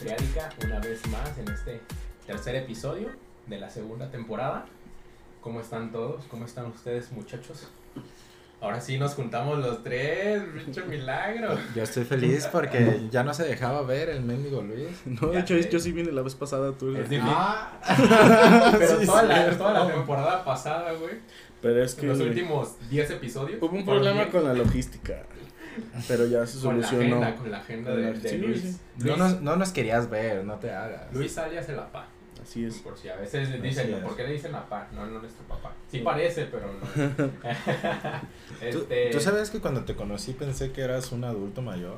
Triádica una vez más en este tercer episodio de la segunda temporada. ¿Cómo están todos? ¿Cómo están ustedes, muchachos? Ahora sí nos juntamos los tres, bicho milagro. Yo estoy feliz porque ya no se dejaba ver el mendigo Luis. No, de hecho yo sí vine la vez pasada, tú. Es difícil. Pero Sí, toda la cierto. temporada pasada, güey. Pero es que Los últimos 10 episodios. hubo un por problema bien, con la logística. Pero ya se con solucionó. con la agenda de Sí, Luis. sí. No nos querías ver, no te hagas. Luis alias el papá. Así es. Por si a veces le Así dicen, es. ¿por qué le dicen papá? No, no nuestro papá. Sí parece, pero no. ¿Tú sabes que cuando te conocí pensé que eras un adulto mayor?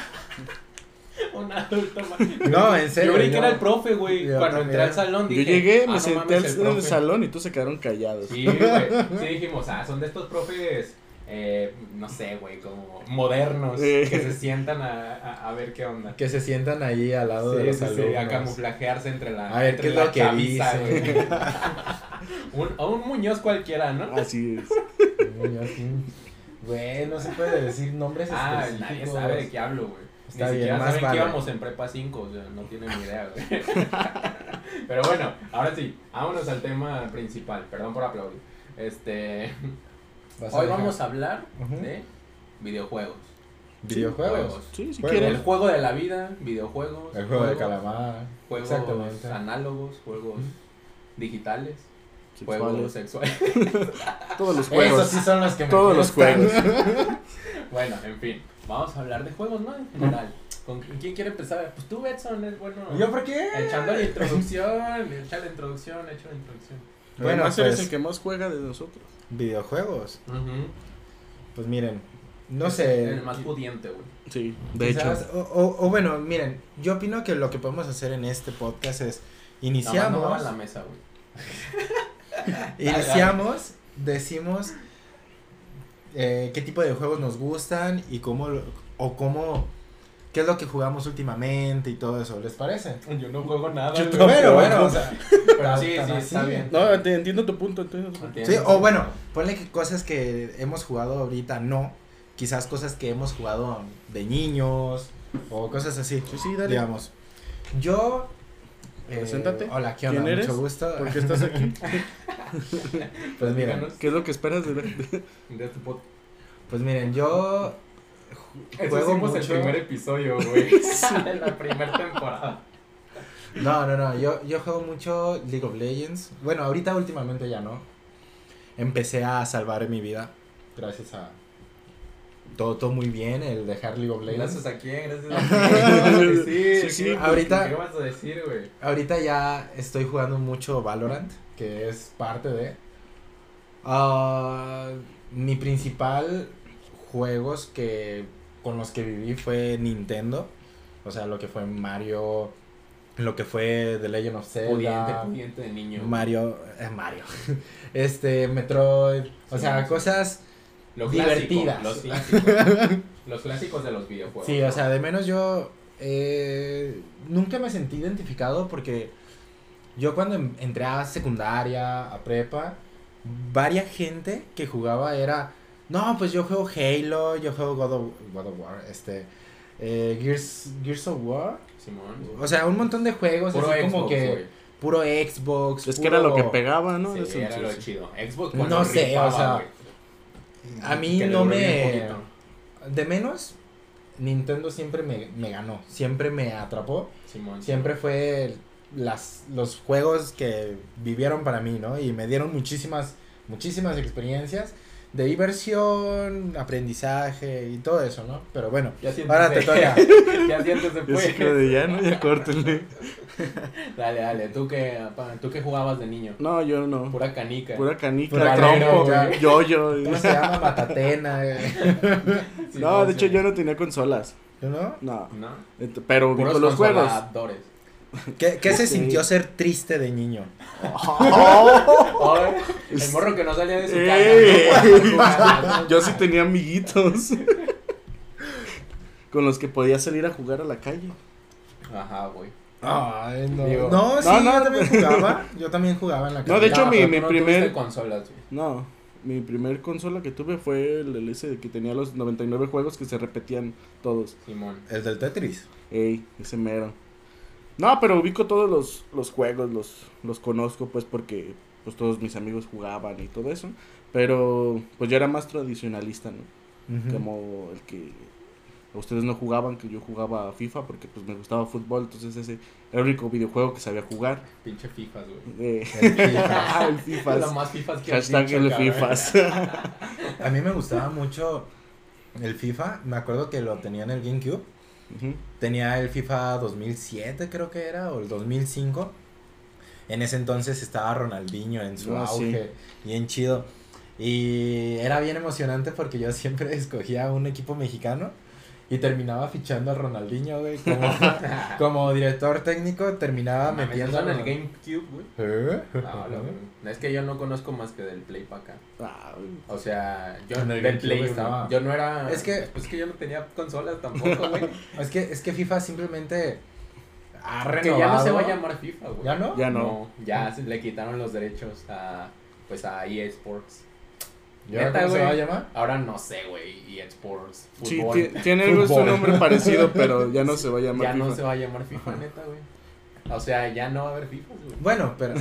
Un adulto más. No, en serio. Yo creí que era el profe, güey. yo Cuando también. entré al salón Yo dije, llegué, no me senté mames, en el profe. salón y todos se quedaron callados. Sí, güey. Sí dijimos, son de estos profes, no sé, güey, como modernos, que se sientan a ver qué onda. Que se sientan ahí al lado de Sí, los sí, alumnos. sí, a camuflajearse entre la A ver entre qué es la lo que chaviza, dice. güey. un Muñoz cualquiera, ¿no? Así es. Güey, no se puede decir nombres específicos. Nadie sabe de qué hablo, güey. Está Ni bien, siquiera más saben vale. que íbamos en prepa 5, o sea, no tienen ni idea, güey. Pero bueno, ahora sí, vámonos al tema principal. Perdón por aplaudir. ¿Vas a Hoy dejar? vamos a hablar Ujú. de videojuegos. Videojuegos. Sí, si El quieren. juego de la vida, videojuegos. El juego de calamar. Juegos Exactamente. análogos, juegos digitales, juegos Sexuales. sexuales. Todos los juegos. Esos sí son los que me Todos los gustan. juegos. Bueno, en fin, vamos a hablar de juegos, ¿no? En general. ¿Con quién quiere empezar? Pues tú, Edson, es bueno. ¿Yo por qué? Echando la introducción, echa la introducción. Bueno, Además eres pues, el que más juega de nosotros. videojuegos. Ujú. Pues miren, no sé. El más pudiente, güey. Sí, de quizás- hecho. O bueno, miren, yo opino que lo que podemos hacer en este podcast es No iniciamos, muevas la mesa, güey. iniciamos, decimos qué tipo de juegos nos gustan y qué es lo que jugamos últimamente y todo eso, ¿les parece? Yo no juego nada. Yo güey. tampoco. Bueno, o sea, Pero sí, tan sí, así. está bien. No, te entiendo tu punto. Entiendo tu punto. Sí, o bueno, ponle que cosas que hemos jugado ahorita no, quizás cosas que hemos jugado de niños o cosas así, Sí, sí, dale. digamos. Yo Preséntate. Hola, ¿qué onda? ¿Quién eres? Mucho gusto. ¿Por qué estás aquí? Pues miren, Díganos ¿Qué es lo que esperas de de tu podcast. pues miren, yo Eso juego hicimos el mucho. primer episodio, güey. De la primera temporada. No, yo juego mucho League of Legends. Bueno, ahorita últimamente ya no. Empecé a salvar mi vida gracias a todo muy bien el dejar League of Legends. Gracias a quién, gracias a quién. Sí, sí, ahorita- ¿Qué vas a decir, güey? Ahorita ya estoy jugando mucho Valorant, que es parte de mi principal juegos con los que viví fue Nintendo, o sea, lo que fue Mario, lo que fue The Legend of Zelda, Pudiente de niño. Mario, Metroid, o Sí, sea, sí. cosas Lo divertidas. Clásico, los clásicos. Los clásicos de los videojuegos. Sí, o sea, de menos yo nunca me sentí identificado porque yo cuando entré a secundaria, a prepa, varia gente que jugaba era, no, pues yo juego Halo, yo juego God of War, Gears of War, Simón. o sea, un montón de juegos, Puro así Xbox, como que güey. puro Xbox, Es que era lo que puro- pegaba, ¿no? Sí, Eso, era sí, lo sí. chido. Xbox No cuando sé, rifaba, o sea, güey. a mí Que le no duró bien me... poquito. De menos, Nintendo siempre me ganó, siempre me atrapó. Simón. Siempre fue los juegos que vivieron para mí, ¿no? Y me dieron muchísimas experiencias de diversión, aprendizaje y todo eso, ¿no? Pero bueno, Ya siéntese. ahora te toca. Ya siéntese, Yo sí pues. creo de ya, ¿no? Ya córtenle. Dale. ¿Tú qué jugabas de niño? No, yo no. Pura canica. Pura canica, Pura trompo, canica. yo-yo. ¿Cómo se llama? Matatena. No, de hecho yo no tenía consolas. ¿Tú no? No. ¿No? Pero Puros con los juegos. consoladores. ¿Qué se Sí. sintió ser triste de niño? Ay, el morro que no salía de su ¡Ey! casa. Yo sí tenía amiguitos con los que podía salir a jugar a la calle. Ajá, güey. Ay, no. Digo, No, sí, no. yo también jugaba. Yo también jugaba en la No, de hecho, No, mi pero tú no primer- tuviste consolas, güey. No, mi primer consola que tuve fue el ese que tenía los 99 juegos que se repetían todos. Simón. El del Tetris. Ey, ese mero. No, pero ubico todos los juegos, los conozco pues porque pues todos mis amigos jugaban y todo eso. Pero pues yo era más tradicionalista, ¿no? Ujú. Como el que ustedes no jugaban, que yo jugaba a FIFA porque pues me gustaba fútbol, entonces ese era el único videojuego que sabía jugar. Pinche FIFAs, güey. Eh, El FIFA. el FIFAs. Lo más FIFAs que Hashtag dicho, el cabrón. FIFAs. A mí me gustaba mucho el FIFA. Me acuerdo que lo tenía en el GameCube. Ujú. Tenía el FIFA 2007 creo que era, o el 2005. En ese entonces estaba Ronaldinho en su Ah, auge, bien chido. Y era bien emocionante porque yo siempre escogía un equipo mexicano y terminaba fichando a Ronaldinho, güey. Como director técnico terminaba Mames, metiendo eso en el a- GameCube, güey. ¿Eh? No, es que yo no conozco más que del Play para acá. Ah, O sea, yo En el del GameCube Play estaba- yo no era. Es que- Pues que yo no tenía consolas tampoco, güey. Es que FIFA simplemente ha Que renovado. ya no se va a llamar FIFA, güey. ¿Ya no? Ya no. Ya le quitaron los derechos a EA Sports. ¿Y ahora Neta, cómo se güey. va a llamar? Ahora no sé, güey, EA Sports, sí, fútbol. tiene algo su Fútbol. nombre parecido, pero ya no se va a llamar Ya FIFA. no se va a llamar FIFA, neta, güey. O sea, ya no va a haber FIFA, güey. Bueno, pero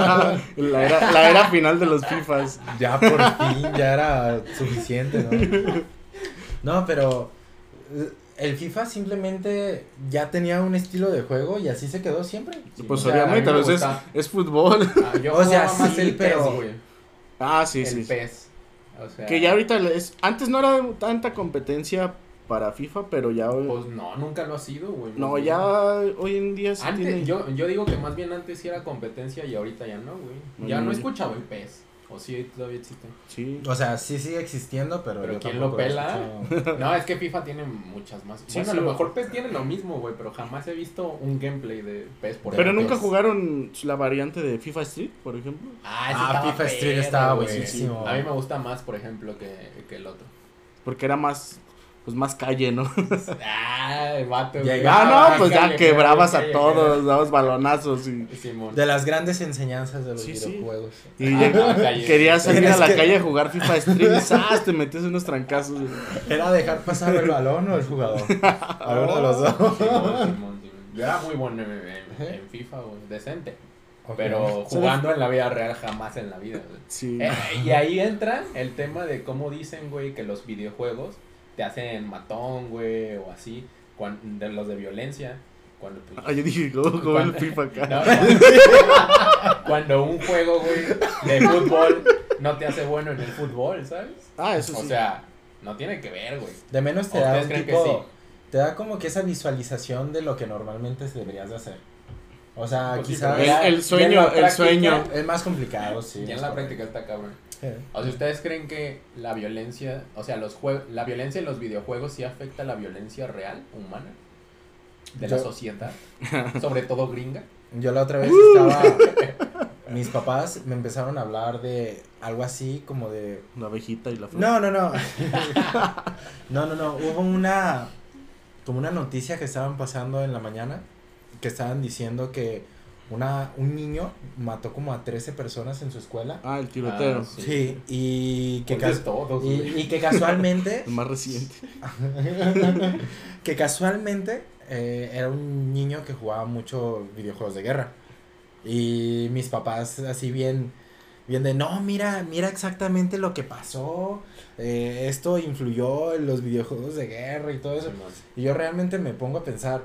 la era final de los FIFAs. ya por fin ya era suficiente, ¿no? No, pero el FIFA simplemente ya tenía un estilo de juego y así se quedó siempre. Sí, Pues o sea, obviamente, a mí me pero gusta. es fútbol. Yo O sea, jugaba más sí, el pero- PES, güey. Ah, sí, El sí. PES. O sea, Que ya ahorita antes no era tanta competencia para FIFA, pero ya hoy, Pues no, nunca lo ha sido, güey. no, más bien. ya hoy en día sí Antes, tiene. yo digo que más bien antes sí era competencia y ahorita ya no, güey. No, Ya no, no no. escuchaba el PES. O sí, todavía existe. Sí. O sea, sí sigue existiendo, pero Pero yo ¿quién tampoco lo pela? he escuchado. No, es que FIFA tiene muchas más. Sí, Bueno, sí, a lo lo- mejor PES tiene lo mismo, güey, pero jamás he visto un gameplay de PES por Pero ejemplo. nunca PES. jugaron la variante de FIFA Street, por ejemplo. Ah, ese Ah, estaba FIFA Street perro, estaba güey. buenísimo. A mí me gusta más, por ejemplo, que el otro. Porque era más, pues más calle, ¿no? Ah, el vato. Ya, güey. ya, Ah, no, pues ya Calle, quebrabas calle, a todos, dabas balonazos y, Simón. De las grandes enseñanzas de los Sí, sí. videojuegos. y Ah, calle. querías salir Tienes a la que- calle a jugar FIFA Street y ¡zas! Te metías unos trancazos. ¿Era dejar pasar el balón o el jugador? Alguno de los dos. Simón. Yo era muy bueno en FIFA, güey, decente. Ok. Pero jugando en la vida real jamás en la vida, güey. Sí. Y ahí entra el tema de cómo dicen, güey, que los videojuegos te hacen matón, güey, o así, de los de violencia. Cuando, pues, Ah, yo dije, ¿cómo el FIFA acá? no, no. Cuando un juego, güey, de fútbol no te hace bueno en el fútbol, ¿sabes? Ah, eso sí. O sea, no tiene que ver, güey. De menos te ¿O da ustedes un creen que tipo, sí? te da como que esa visualización de lo que normalmente deberías de hacer. O sea, Pues sí, quizás pero ya- el sueño, ya en la el práctica- sueño. es más complicado, sí. Ya en la práctica está cabrón. Sí. O sea, ¿ustedes creen que la violencia, o sea, la violencia en los videojuegos sí afecta a la violencia real, humana, de la Yo- sociedad, sobre todo gringa? Yo la otra vez estaba, mis papás me empezaron a hablar de algo así como de, La abejita y la flor. no, hubo como una noticia que estaban pasando en la mañana, que estaban diciendo que un niño mató como a 13 personas en su escuela. Ah, el tiroteo. Ah, Sí, y que, Pues de todos, güey. y que casualmente, El más reciente. que casualmente era un niño que jugaba mucho videojuegos de guerra. Y mis papás así bien de, no, mira exactamente lo que pasó, esto influyó en los videojuegos de guerra y todo eso. Simón. Y yo realmente me pongo a pensar,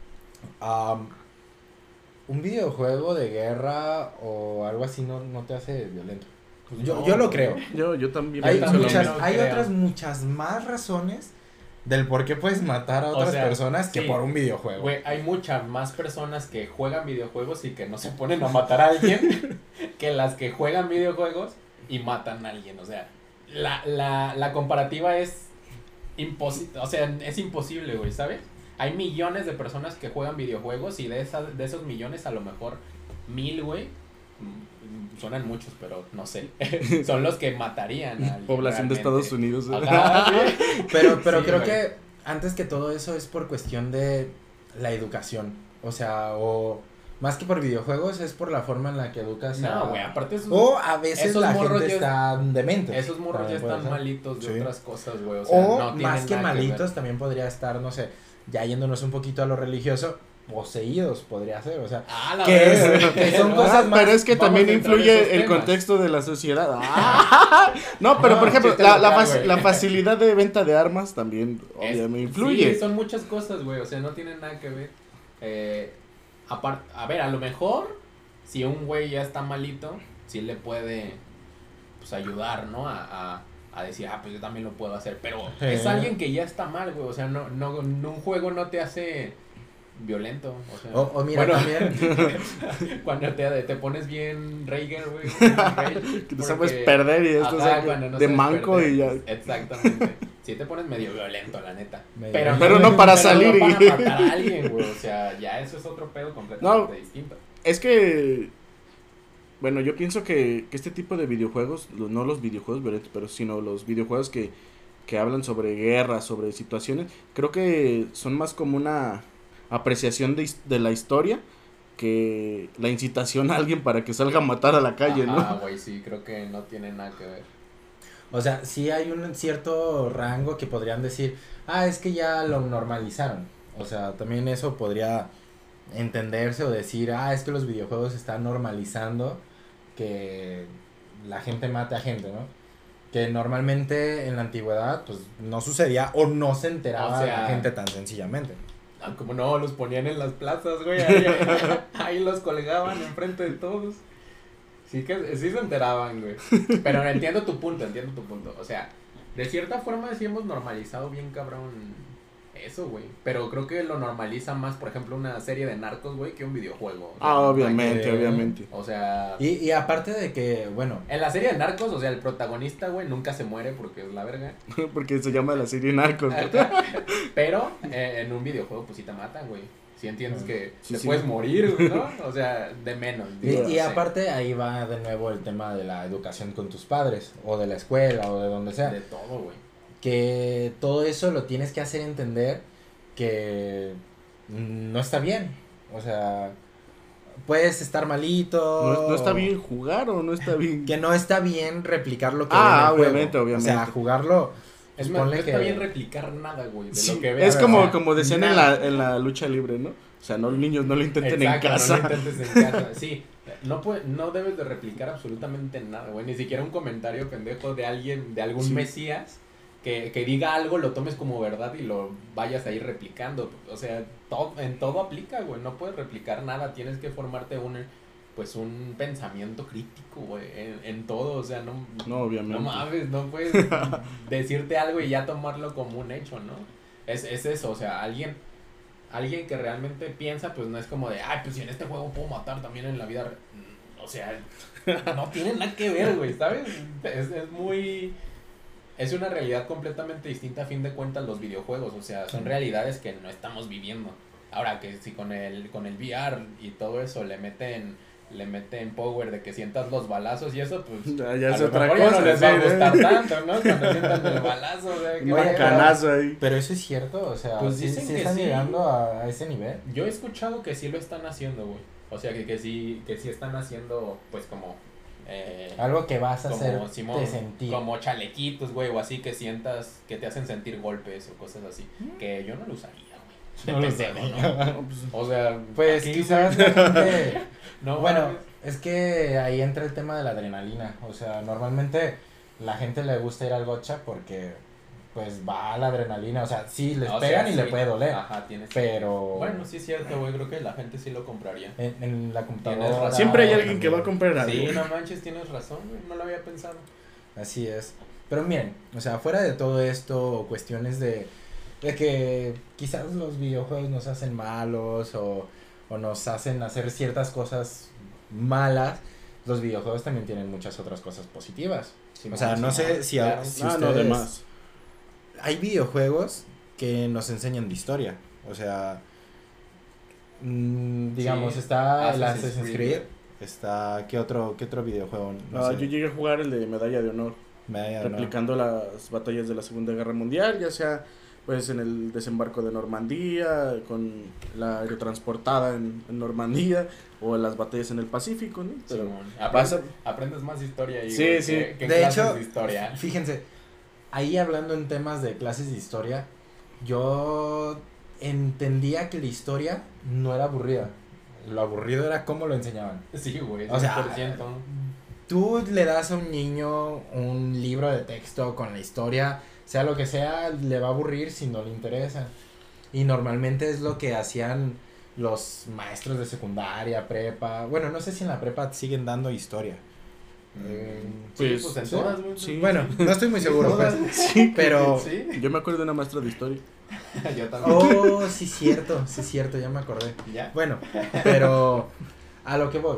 un videojuego de guerra o algo así no te hace violento. Pues Yo no, lo güey. creo. Yo también Hay, pienso lo muchas- mismo. hay creo. otras muchas más razones del por qué puedes matar a O otras sea, personas que sí. por un videojuego. Güey, hay muchas más personas que juegan videojuegos y que no se ponen a matar a alguien que las que juegan videojuegos y matan a alguien. O sea, la comparativa es imposible, o sea, es imposible, güey, ¿sabes? Hay millones de personas que juegan videojuegos y de esos millones a lo mejor 1000, güey, suenan muchos, pero no sé, son los que matarían a alguien Población de realmente. Estados Unidos. Ajá, sí. Pero Sí, creo güey. que antes que todo eso es por cuestión de la educación. O sea, o más que por videojuegos es por la forma en la que educas No, güey, aparte O a veces esos la morros gente ya- está demente. esos morros ya También puede están ser. malitos de Sí. otras cosas, güey, o sea, O no tienen más que nada ver. malitos también podría estar, no sé, ya yéndonos un poquito a lo religioso, poseídos, podría ser, o sea, La que, verga. que son cosas más... Pero es que Vamos también a entrar en influye esos el temas. contexto de la sociedad. No, pero No, por ejemplo, chiste la local, güey. facilidad de venta de armas también obviamente influye. Sí, son muchas cosas, güey, o sea, no tienen nada que ver. A ver, a lo mejor, si un güey ya está malito, sí le puede, pues, ayudar, ¿no? A decir, pues yo también lo puedo hacer. Pero es alguien que ya está mal, güey, o sea, no, un juego no te hace violento, o sea. O mira, también... Cuando te pones bien Raiger, güey. Que te sabes perder y esto de manco y ya. Exactamente. Sí te pones medio violento, la neta. Pero no para salir. No para matar a alguien, güey. O sea, ya eso es otro pedo completamente distinto. Es que, bueno, yo pienso que este tipo de videojuegos, no los videojuegos violentos, pero sino los videojuegos que hablan sobre guerras, sobre situaciones, creo que son más como una apreciación de la historia que la incitación a alguien para que salga a matar a la calle, ¿no? Güey, sí, creo que no tiene nada que ver. O sea, sí hay un cierto rango que podrían decir, es que ya lo normalizaron. O sea, también eso podría entenderse o decir, es que los videojuegos están normalizando que la gente mate a gente, ¿no? Que normalmente en la antigüedad, pues, no sucedía o no se enteraba la gente tan sencillamente. Como no, los ponían en las plazas, güey, ahí los colgaban enfrente de todos. Sí se enteraban, güey. Pero entiendo tu punto. O sea, de cierta forma sí hemos normalizado bien cabrón eso, güey. Pero creo que lo normaliza más, por ejemplo, una serie de Narcos, güey, que un videojuego. O sea, obviamente. O sea... Y aparte de que, bueno... En la serie de Narcos, o sea, el protagonista, güey, nunca se muere porque es la verga. Porque se llama la serie Narcos. Pero en un videojuego, pues sí te matan, güey. Si entiendes que sí, te puedes morir, güey, ¿no? O sea, de menos. Y aparte ahí va de nuevo el tema de la educación con tus padres, o de la escuela, o de donde sea. De todo, güey. Que todo eso lo tienes que hacer entender que no está bien. O sea, puedes estar malito. No está bien jugar o no está bien. Que no está bien replicar lo que ve en el obviamente. juego. O sea, jugarlo. Es más, no está bien replicar nada, güey, de lo que veas. Es como decían nada. en la lucha libre, ¿no? O sea, no, niños, no lo intenten en casa. No lo intentes en casa. Sí, no debes de replicar absolutamente nada, güey. Ni siquiera un comentario pendejo de alguien, de algún mesías, que diga algo, lo tomes como verdad y lo vayas a ir replicando. O sea, en todo aplica, güey. No puedes replicar nada. Tienes que formarte un pensamiento crítico, güey, en todo, o sea, no obviamente. No mames, no puedes decirte algo y ya tomarlo como un hecho, ¿no? Es eso, o sea, alguien que realmente piensa, pues no es como de, pues si en este juego puedo matar también en la vida, o sea, no tiene nada que ver, güey, ¿sabes? Es una realidad completamente distinta a fin de cuentas los videojuegos, o sea, son realidades que no estamos viviendo. Ahora que si con el VR y todo eso le meten power de que sientas los balazos y eso, pues ya es otra cosa. Ya no les va a gustar ¿eh? tanto, ¿no? Cuando sientan el balazo, o sea, un canazo ahí. Pero eso es cierto, o sea, pues ¿sí están llegando a ese nivel? Yo he escuchado que sí lo están haciendo, güey. O sea, que sí están haciendo, pues, como algo que vas a como, hacer Simón, sentir. Como chalequitos, güey, o así que sientas, que te hacen sentir golpes o cosas así. Que yo no lo usaría, güey. No lo pendejo, usaría. ¿no? O sea, pues aquí, quizás la gente... no, bueno, es que ahí entra el tema de la adrenalina. O sea, normalmente la gente le gusta ir al gocha porque pues va a la adrenalina. O sea, sí, les pegan y le puede doler. Ajá, tienes. Pero... Bueno, sí es cierto, güey, creo que la gente sí lo compraría. En la computadora... Siempre hay alguien que va a comprar algo. Sí, no manches, tienes razón, güey, no lo había pensado. Así es. Pero miren, o sea, fuera de todo esto, o cuestiones de que quizás los videojuegos nos hacen malos o nos hacen hacer ciertas cosas malas, los videojuegos también tienen muchas otras cosas positivas. O sea, no sé si ustedes... además. Hay videojuegos que nos enseñan de historia. O sea, digamos, está el Assassin's Creed. Está, ¿qué otro videojuego? No sé. Yo llegué a jugar el de Medalla de Honor. Replicando las batallas de la Segunda Guerra Mundial, ya sea pues en el desembarco de Normandía, con la aerotransportada en Normandía, o en las batallas en el Pacífico, ¿no? Pero aprendes más historia ahí. Sí, sí. Que de hecho, de historia. Fíjense, ahí hablando en temas de clases de historia, yo entendía que la historia no era aburrida. Lo aburrido era cómo lo enseñaban. Sí, güey, O sea, 100%. Tú le das a un niño un libro de texto con la historia, sea lo que sea, le va a aburrir si no le interesa. Y normalmente es lo que hacían los maestros de secundaria, prepa. Bueno, no sé si en la prepa siguen dando historia. Sí, pues en ¿sí? todas, güey. Sí. Bueno, no estoy muy seguro, pues. Sí, Pero... Sí, yo me acuerdo de una maestra de historia. yo también. Oh, sí cierto, ya me acordé. ¿Ya? Bueno, pero a lo que voy.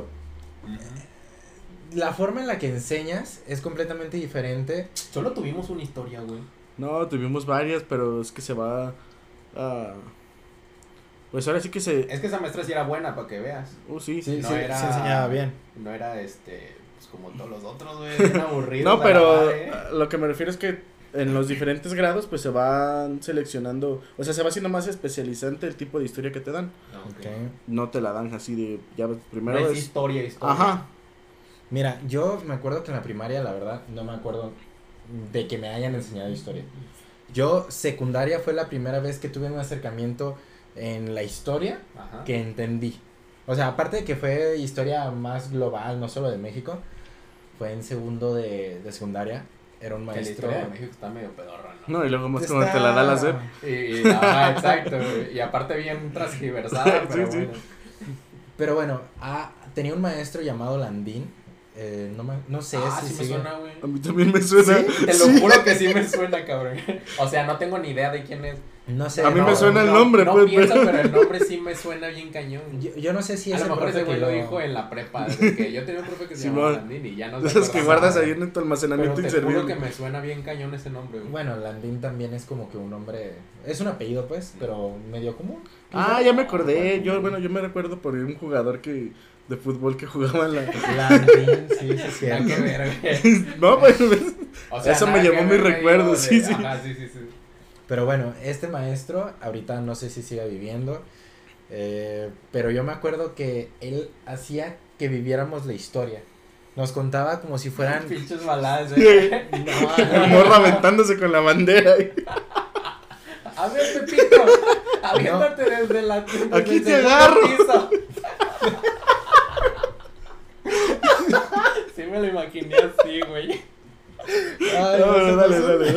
La forma en la que enseñas es completamente diferente. Solo tuvimos una historia, güey. No, tuvimos varias, pero es que se va a... Pues ahora sí que se... Es que esa maestra sí era buena, para que veas. Sí. Sí, No sí, era- se enseñaba bien. No era pues como todos los otros, güey. Bien aburrido. No, pero lo que me refiero es que en los diferentes grados pues se van seleccionando, o sea, se va haciendo más especializante el tipo de historia que te dan. Ok. No te la dan así de, ya ves, No primero es es... historia. Ajá. Mira, yo me acuerdo que en la primaria, la verdad, no me acuerdo de que me hayan enseñado historia. Yo, secundaria, fue la primera vez que tuve un acercamiento en la historia Ajá. que entendí. O sea, aparte de que fue historia más global, no solo de México, fue en segundo de secundaria. Era un Que la maestro. historia de México está medio pedorra, ¿no? No, y luego más como te la da la SEP. Ajá, exacto, güey. Y aparte bien transgiversada, pero Sí, sí. bueno. Pero bueno, tenía un maestro llamado Landín. No sé si sí me sigue. suena, güey. A mí también me suena. Te lo juro que sí me suena, cabrón. O sea, no tengo ni idea de quién es. No sé. A mí no, me suena el No nombre, pues, pienso, pero- pero el nombre sí me suena bien cañón. Yo no sé si A es lo el mejor profe ese güey que lo lo- dijo en la prepa. Desde que yo tenía un profe que se Sí, llamaba no. Landín y ya no De se esas que acordaba guardas nada. ahí en tu Pero almacenamiento te juro que inservible. me suena bien cañón ese nombre, güey. Bueno, Landín también es como que un nombre. Es un apellido, pues, pero medio común. Ah, ya me acordé. Yo me recuerdo por un jugador que de fútbol que jugaba en la... Landín, sí, sí, Nada sí. que ver, güey. No, pues, O Eso me nada llevó que mi ver, recuerdo, digo, sí, sí. Ajá, sí. Pero bueno, este maestro, ahorita no sé si siga viviendo. Pero yo me acuerdo que él hacía que viviéramos la historia. Nos contaba como si fueran. Pinches baladas, güey. el morro aventándose con la bandera. A ver, Pepito, aviéntate desde la. desde Aquí el te segundo agarro. piso. Sí me lo imaginé así, güey. Ay, No, no, dale.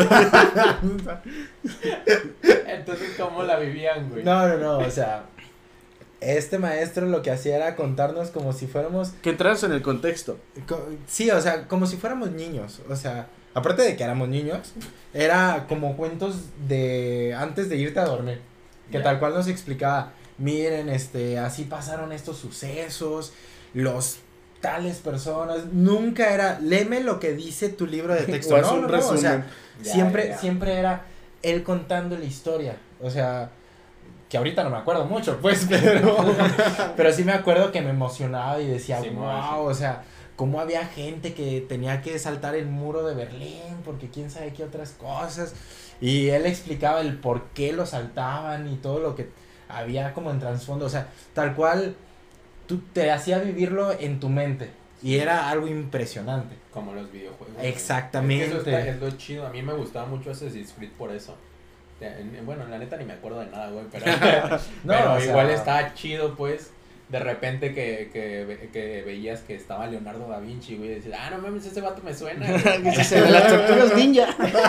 Entonces, ¿cómo la vivían, güey? no, o sea, este maestro lo que hacía era contarnos como si fuéramos, Que entras en el contexto. sí, o sea, como si fuéramos niños, o sea, aparte de que éramos niños, era como cuentos de antes de irte a dormir, que Ya. tal cual nos explicaba, miren, así pasaron estos sucesos, los tales personas, nunca era, léeme lo que dice tu libro de texto, O haz no, un no, resumen. o sea, Ya, siempre, ya. siempre era él contando la historia, o sea, que ahorita no me acuerdo mucho, pues, pero sí me acuerdo que me emocionaba y decía, Sí, wow, o sea, cómo había gente que tenía que saltar el muro de Berlín, porque quién sabe qué otras cosas, y él explicaba el por qué lo saltaban y todo lo que había como en trasfondo, o sea, tal cual, tú te hacía vivirlo en tu mente, y era algo impresionante. Como los videojuegos. güey. Exactamente. Es que eso es lo chido. A mí me gustaba mucho Assassin's Creed por eso. Bueno, la neta ni me acuerdo de nada, güey. Pero, No, pero o sea, igual estaba chido, pues. De repente que veías que estaba Leonardo da Vinci, güey. Y decías, no mames, ese vato me suena. güey". Se ve las tortugas ninja.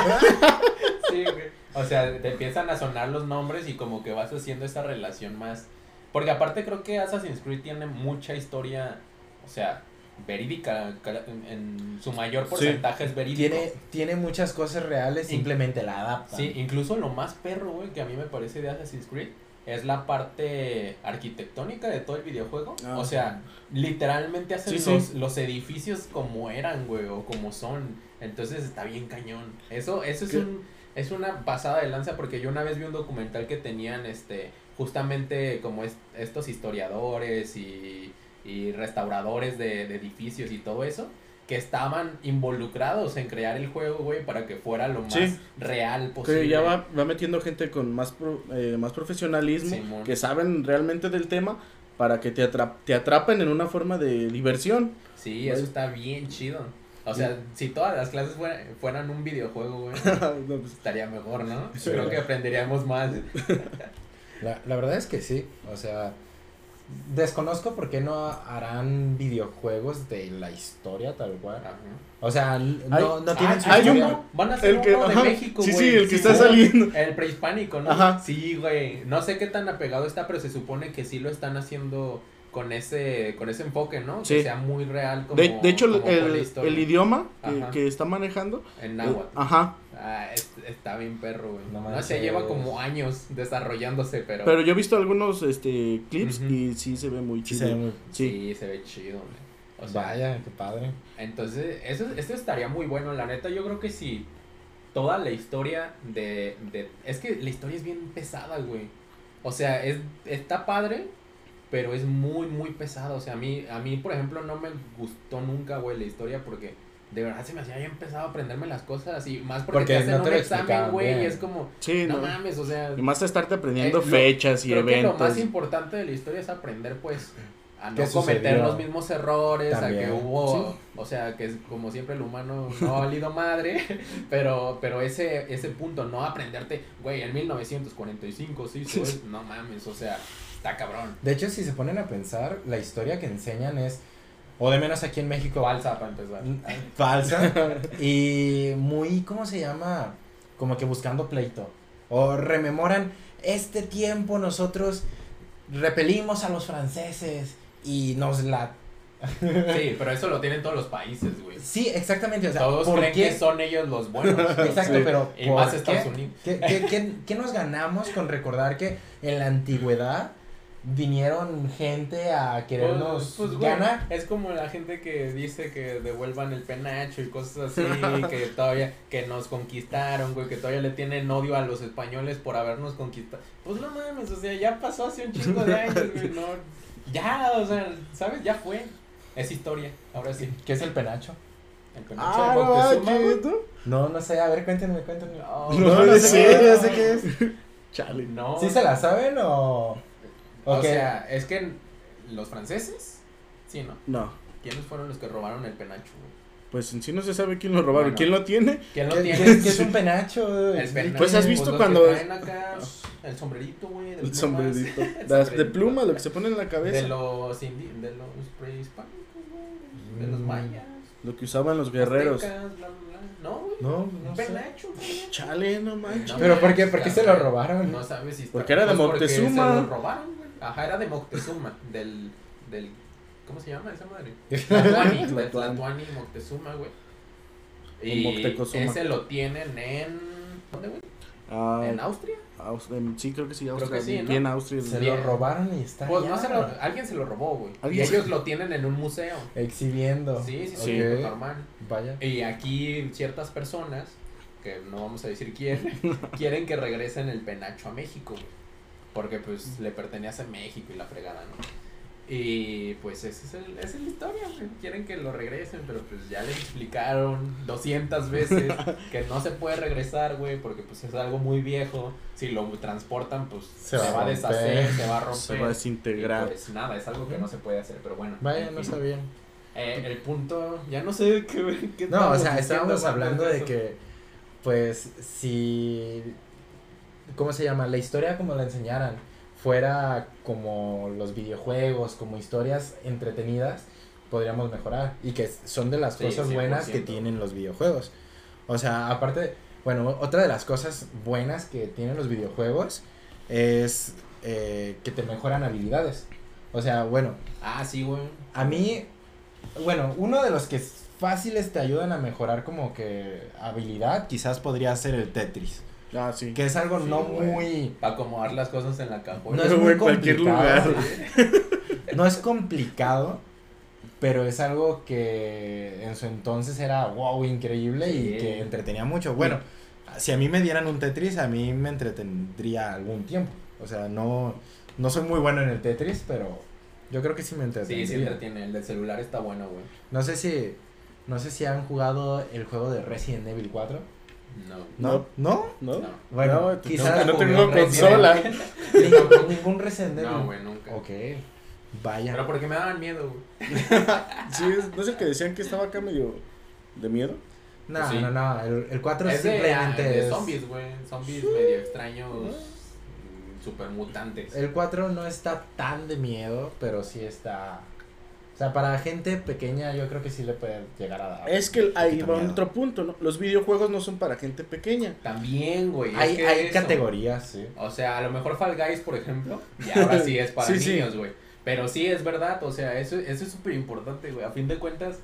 Sí, güey. O sea, te empiezan a sonar los nombres y como que vas haciendo esa relación más. Porque aparte creo que Assassin's Creed tiene mucha historia, o sea, verídica. En su mayor porcentaje es verídico. tiene muchas cosas reales, simplemente la adaptan. Sí, incluso lo más perro, güey, que a mí me parece de Assassin's Creed es la parte arquitectónica de todo el videojuego. Ah, o sea, literalmente hacen Sí. los edificios como eran, güey, o como son. Entonces está bien cañón. Eso es ¿Qué? es una pasada de lanza porque yo una vez vi un documental que tenían justamente como estos historiadores y restauradores de edificios y todo eso, que estaban involucrados en crear el juego, güey, para que fuera lo más Sí. real posible. Que ya va metiendo gente con más profesionalismo, Simón. que saben realmente del tema, para que te atrapen en una forma de diversión. Sí, eso está bien chido. O sea, si todas las clases fueran un videojuego, güey, No, pues, estaría mejor, ¿no? Sí. Creo que aprenderíamos más. La verdad es que sí, o sea, desconozco por qué no harán videojuegos de la historia tal cual. Ajá. O sea, no tienen su hay historia. uno. Van a hacer El que, uno de ajá, México, sí, güey. sí, el que está güey. saliendo. El prehispánico, ¿no? Ajá. Sí, güey. No sé qué tan apegado está, pero se supone que sí lo están haciendo con ese enfoque, ¿no? Sí. Que sea muy real como De hecho, como fue la historia. el idioma Ajá. que está manejando. En náhuatl. Ajá. Ah, está bien perro, güey. No No, manches. sé, lleva como años desarrollándose, pero... Pero yo he visto algunos clips Ujú. y sí se ve muy Sí, chido. se ve muy- Sí. Sí, se ve chido, güey. O sea, Vaya, qué padre. entonces, esto estaría muy bueno. La neta, yo creo que sí. Toda la historia es que la historia es bien pesada, güey. O sea, está padre, pero es muy, muy pesada. O sea, a mí, por ejemplo, no me gustó nunca, güey, la historia porque de verdad se me hacía bien pesado aprenderme las cosas y más porque Porque te hacen no te un lo examen, explicaban güey, y bien. es como, Sí, no no. mames, o sea... Y más estarte aprendiendo lo- fechas y creo que eventos. lo más importante de la historia es aprender, pues, a ¿Qué no cometer sucedió? los mismos errores, También. a que hubo, Sí. o sea, que es como siempre el humano no ha valido madre, pero ese punto, no aprenderte, güey, en 1945 sí, no mames, o sea, está cabrón. De hecho, si se ponen a pensar, la historia que enseñan es, o de menos aquí en México, Falsa para empezar. falsa y muy, ¿cómo se llama? Como que buscando pleito. O rememoran, este tiempo nosotros repelimos a los franceses y nos la... Sí, pero eso lo tienen todos los países, güey. Sí, exactamente, o sea, Todos ¿por creen qué? que son ellos los buenos. Exacto, Sí. pero Y ¿por más qué? Estados Unidos. ¿Qué nos ganamos con recordar que en la antigüedad vinieron gente a querernos Pues, güey, ganar? es como la gente que dice que devuelvan el penacho y cosas así, que todavía, que nos conquistaron, güey, que todavía le tienen odio a los españoles por habernos conquistado. Pues no mames, o sea, ya pasó hace un chingo de años, güey, no, ya, o sea, ¿sabes? Ya fue, es historia, ahora sí. ¿Qué es el penacho? El penacho Ah, de no, Moctezuma, güey. ¿qué? No sé, a ver, cuéntenme. No, No, no sé sé. qué es, no sé qué es. Chale. no. ¿Sí se la saben o...? O qué? sea, es que los franceses, sí, ¿no? No. ¿Quiénes fueron los que robaron el penacho, güey? Pues en sí no se sabe quién lo robaron. Bueno. ¿Quién lo tiene? ¿Quién lo ¿Qué, tiene? qué es un penacho? El penacho, Pues, ¿has visto los cuando- que traen acá el sombrerito, güey, de El plumas. sombrerito. El De sombrerito. pluma, lo que se pone en la cabeza. de los prehispánicos, güey, de los Mm. mayas. Lo que usaban los guerreros. aztecas, bla, bla, bla. No, güey. No, Un no sé. penacho, güey. Chale, no manches. No ¿Pero por qué? manches, ¿Por qué se lo cabrón. robaron? No sabes si está- Porque era de pues porque Moctezuma. se lo robaron, güey. Ajá, era de Moctezuma, del ¿cómo se llama esa madre? Tlatuani, de Tlatuani y Moctezuma, güey. Y Moctezuma. ese lo tienen en ¿dónde, güey? Ah, ¿En Austria? sí, creo que sí, Creo Austria. que sí, ¿no? Bien Austria. Se Bien. lo robaron y está Pues allá, no alguien se lo robó, güey. Y ¿Alguien? ellos lo tienen en un museo. exhibiendo. Sí, sí, Ok, sí, normal. Vaya. Y aquí ciertas personas, que no vamos a decir quién, quieren que regresen el penacho a México, güey. Porque pues le pertenece a México y la fregada, ¿no? Y pues esa es la historia, güey. Quieren que lo regresen, pero pues ya les explicaron 200 veces que no se puede regresar, güey, porque pues es algo muy viejo. Si lo transportan, pues se va a romper. deshacer, se va a romper. Se va a desintegrar. Y, pues nada, es algo que no se puede hacer, pero bueno. Vaya, en no fin. sabía. El punto, ya no sé qué No, o estábamos sea, diciendo estábamos antes hablando de eso. que, pues, si, ¿cómo se llama? La historia como la enseñaran fuera como los videojuegos, como historias entretenidas, podríamos mejorar. Y que son de las Sí, cosas buenas 100%. que tienen los videojuegos. O sea, aparte, bueno, otra de las cosas buenas que tienen los videojuegos es que te mejoran habilidades. O sea, bueno, Ah, sí, güey. a mí, bueno, uno de los que fáciles te ayudan a mejorar como que habilidad, quizás podría ser el Tetris. Ah, sí. Que es algo Sí, no güey. muy... Para acomodar las cosas en la cajuela. No es Pero muy en cualquier complicado. lugar. No es complicado, pero es algo que en su entonces era wow, increíble y Sí. que entretenía mucho. Bueno, si a mí me dieran un Tetris, a mí me entretendría algún tiempo. O sea, no soy muy bueno en el Tetris, pero yo creo que sí me entretendría. Sí, sí entretiene. El del celular está bueno, güey. No sé si han jugado el juego de Resident Evil 4. No. ¿No? ¿No? No. Bueno, No, quizás no jugué tengo un Resident consola. ningún Resident Evil. No, güey, nunca. Ok, vaya. Pero porque me daban miedo, güey. Sí, ¿no es el que decían que estaba acá medio de miedo? No, Sí. no, el 4 Es de simplemente de es... zombies, güey. Zombies medio extraños. super mutantes. El 4 no está tan de miedo, pero sí está... O sea, para gente pequeña yo creo que sí le puede llegar a dar. Es que ahí poquito va miedo. otro punto, ¿no? Los videojuegos no son para gente pequeña. También, güey. Hay, es que hay eso. categorías, sí. O sea, a lo mejor Fall Guys, por ejemplo, y ahora sí es para Sí, sí. niños, güey. Pero sí, es verdad, o sea, eso es súper importante, güey. A fin de cuentas,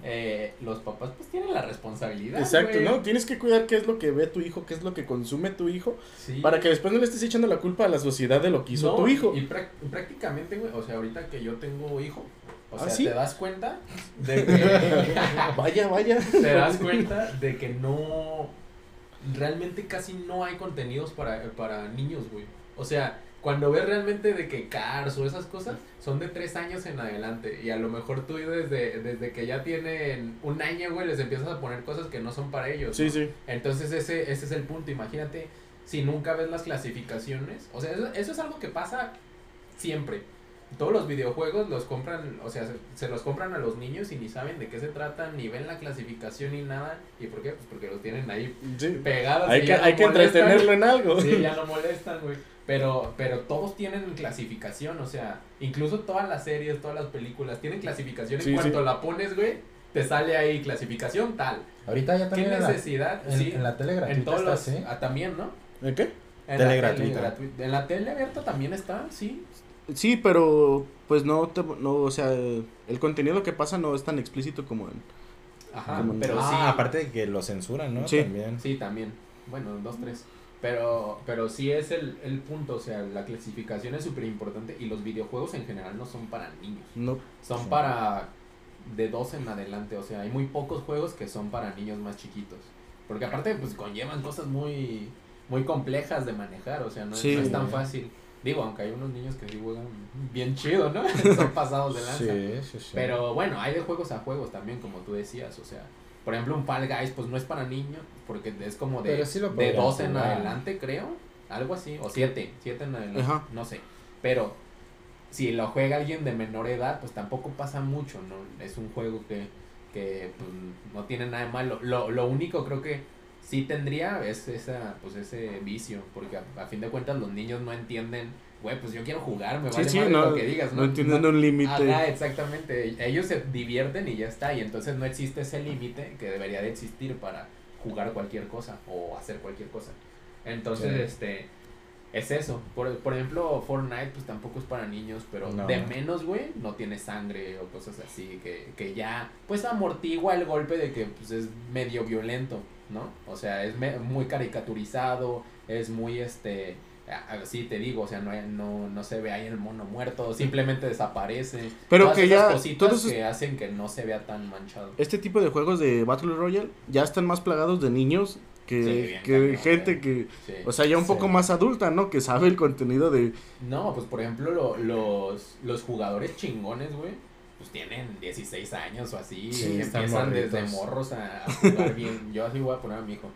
los papás pues tienen la responsabilidad, Exacto, güey. ¿no? Tienes que cuidar qué es lo que ve tu hijo, qué es lo que consume tu hijo, Sí. para que después no le estés echando la culpa a la sociedad de lo que hizo No, tu hijo. Y prácticamente, güey, o sea, ahorita que yo tengo hijo, o sea, ¿sí? te das cuenta de que... Vaya. te das cuenta de que no... Realmente casi no hay contenidos para niños, güey. O sea, cuando ves realmente de que Cars o esas cosas son de 3 años en adelante. Y a lo mejor tú desde que ya tienen 1 año, güey, les empiezas a poner cosas que no son para ellos. Sí, ¿no? sí. Entonces ese es el punto. Imagínate si nunca ves las clasificaciones. O sea, eso es algo que pasa siempre. Todos los videojuegos los compran, o sea, se los compran a los niños y ni saben de qué se tratan, ni ven la clasificación ni nada. ¿Y por qué? Pues porque los tienen ahí Sí. pegados. Hay y que, ya no hay que molestan. entretenerlo en algo. Sí, ya no molestan, güey. Pero todos tienen clasificación, o sea, incluso todas las series, todas las películas tienen clasificación. Sí, En cuanto sí. la pones, güey, te sale ahí clasificación tal. Ahorita ya ¿Qué también necesidad? Sí, en la tele gratuita en todos está los... así. también, ¿no? ¿En qué? En Tele la gratuita. En la tele abierta también está, sí. Sí, pero pues no, o sea, el contenido que pasa no es tan explícito como en... Ajá, Como- pero sí. Aparte de que lo censuran, ¿no? Sí. También. Sí, también. Bueno, 2, 3. Pero sí es el punto, o sea, la clasificación es súper importante y los videojuegos en general no son para niños. No. Son Sí. para de 2 en adelante, o sea, hay muy pocos juegos que son para niños más chiquitos. Porque aparte, pues conllevan cosas muy complejas de manejar, o sea, no, Sí. no es tan fácil. Digo, aunque hay unos niños que sí juegan bien chido, ¿no? Son pasados de lanza. Sí. Pero bueno, hay de juegos a juegos también, como tú decías, o sea, por ejemplo, un Fall Guys, pues no es para niños, porque es como Pero sí lo de podrían 2 en jugar. adelante, creo, algo así, o 7 en adelante, Ajá. no sé, pero si lo juega alguien de menor edad, pues tampoco pasa mucho, ¿no? Es un juego que pues, no tiene nada de malo, lo único creo que sí tendría es ese vicio, porque a fin de cuentas los niños no entienden, güey, pues yo quiero jugar, me Sí, vale sí, madre no, lo que digas, no entienden un límite. Ajá, exactamente. Ellos se divierten y ya está. Y entonces no existe ese límite que debería de existir para jugar cualquier cosa o hacer cualquier cosa. Entonces, Sí. es eso. Por ejemplo, Fortnite pues tampoco es para niños, pero No. de menos, güey, no tiene sangre o cosas así que ya pues amortigua el golpe de que pues es medio violento, ¿no? O sea, es muy caricaturizado, es muy sí te digo, o sea, no se ve ahí el mono muerto, simplemente desaparece. Pero Todas que esas ya cositas todos que hacen que no se vea tan manchado. este tipo de juegos de Battle Royale ya están más plagados de niños Sí, que, bien que cañón, gente güey. que, Sí. o sea, ya un Sí. poco más adulta, ¿no? Que sabe el contenido de... No, pues por ejemplo los jugadores chingones, güey, pues tienen 16 años o así, Sí, y están empiezan desde morritos. morros a jugar bien. Yo así voy a poner a mi hijo.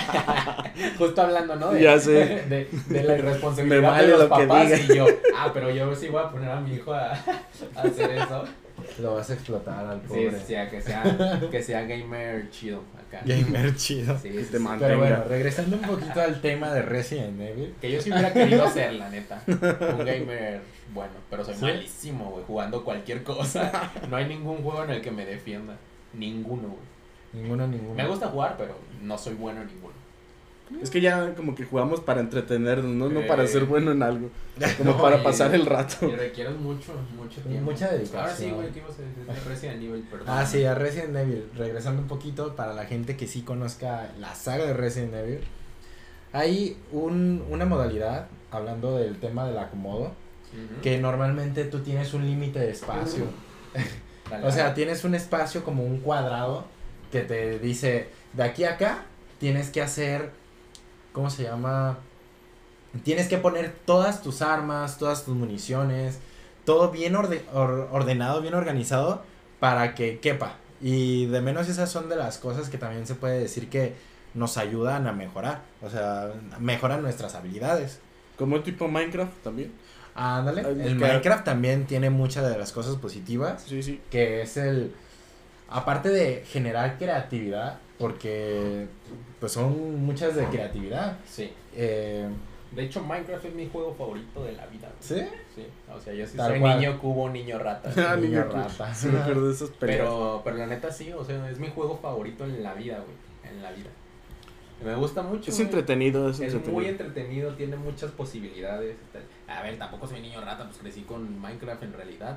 Justo hablando, ¿no? Ya sé. De la irresponsabilidad Me de vale los lo que papás diga. y yo, pero yo sí voy a poner a mi hijo a hacer eso. Lo vas a explotar al Sí, pobre. sí, que sea gamer chido acá. Gamer chido. Sí, Que sí, te sí. mantenga. Pero bueno, regresando un poquito al tema de Resident Evil. Que yo sí hubiera querido ser, la neta. Un gamer bueno, pero soy ¿Sí? malísimo, güey, jugando cualquier cosa. No hay ningún juego en el que me defienda. Ninguno, güey. Ninguno. Me gusta jugar, pero no soy bueno en ninguno. Es que ya como que jugamos para entretenernos, ¿no? No para Eh. ser bueno en algo. Como No, para y- pasar el rato. Y requieres mucho tiempo. Mucha dedicación. Ahora sí, güey, ¿qué ibas a decir? De Resident Evil, perdón. Ah, sí, a Resident Evil. Regresando un poquito para la gente que sí conozca la saga de Resident Evil. Hay una modalidad, hablando del tema del acomodo, Ujú. que normalmente tú tienes un límite de espacio. Dale, O sea, dale. tienes un espacio como un cuadrado que te dice, de aquí a acá tienes que hacer, ¿cómo se llama? Tienes que poner todas tus armas, todas tus municiones, todo bien ordenado, bien organizado para que quepa. Y de menos esas son de las cosas que también se puede decir que nos ayudan a mejorar. O sea, mejoran nuestras habilidades. Como tipo Minecraft también. Ándale, Ay, el que- Minecraft también tiene muchas de las cosas positivas. Sí, sí. Que es aparte de generar creatividad, porque pues son muchas de creatividad, Sí. De hecho, Minecraft es mi juego favorito de la vida. Güey. ¿Sí? Sí. O sea, yo sí Tal soy cual. niño cubo, niño rata. Ah, Niño niño rata. Sí, me acuerdo de esas peleas. Pero la neta sí, o sea, es mi juego favorito en la vida, güey. En la vida. Me gusta mucho. Es güey. entretenido, es Es entretenido. muy entretenido, tiene muchas posibilidades. A ver, tampoco soy niño rata, pues crecí con Minecraft en realidad.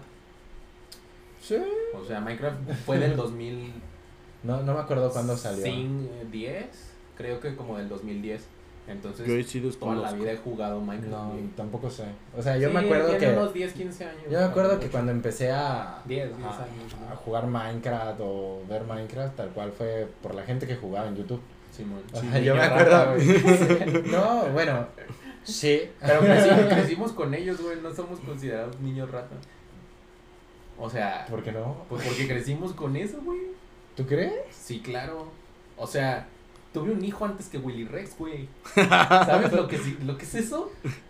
Sí. O sea, Minecraft fue del 2000. No me acuerdo cuándo salió. 10, creo que como del 2010. Entonces, Yo sí toda la desconozco. vida he jugado Minecraft. No, güey. tampoco sé. O sea, yo Sí, me acuerdo tiene que... unos 10, 15 años. Yo me acuerdo que mucho. cuando empecé a... 10 a- años, ¿no? a jugar Minecraft o ver Minecraft, tal cual fue por la gente que jugaba en YouTube. Simón. O Sí, sea, yo niño me rata, acuerdo. güey. No, bueno, sí. Pero crecimos con ellos, güey. No somos considerados niños rata. O sea, ¿Por qué no? pues porque crecimos con eso, güey. ¿Tú crees? Sí, claro. O sea, tuve un hijo antes que Willy Rex, güey. ¿Sabes lo que es eso?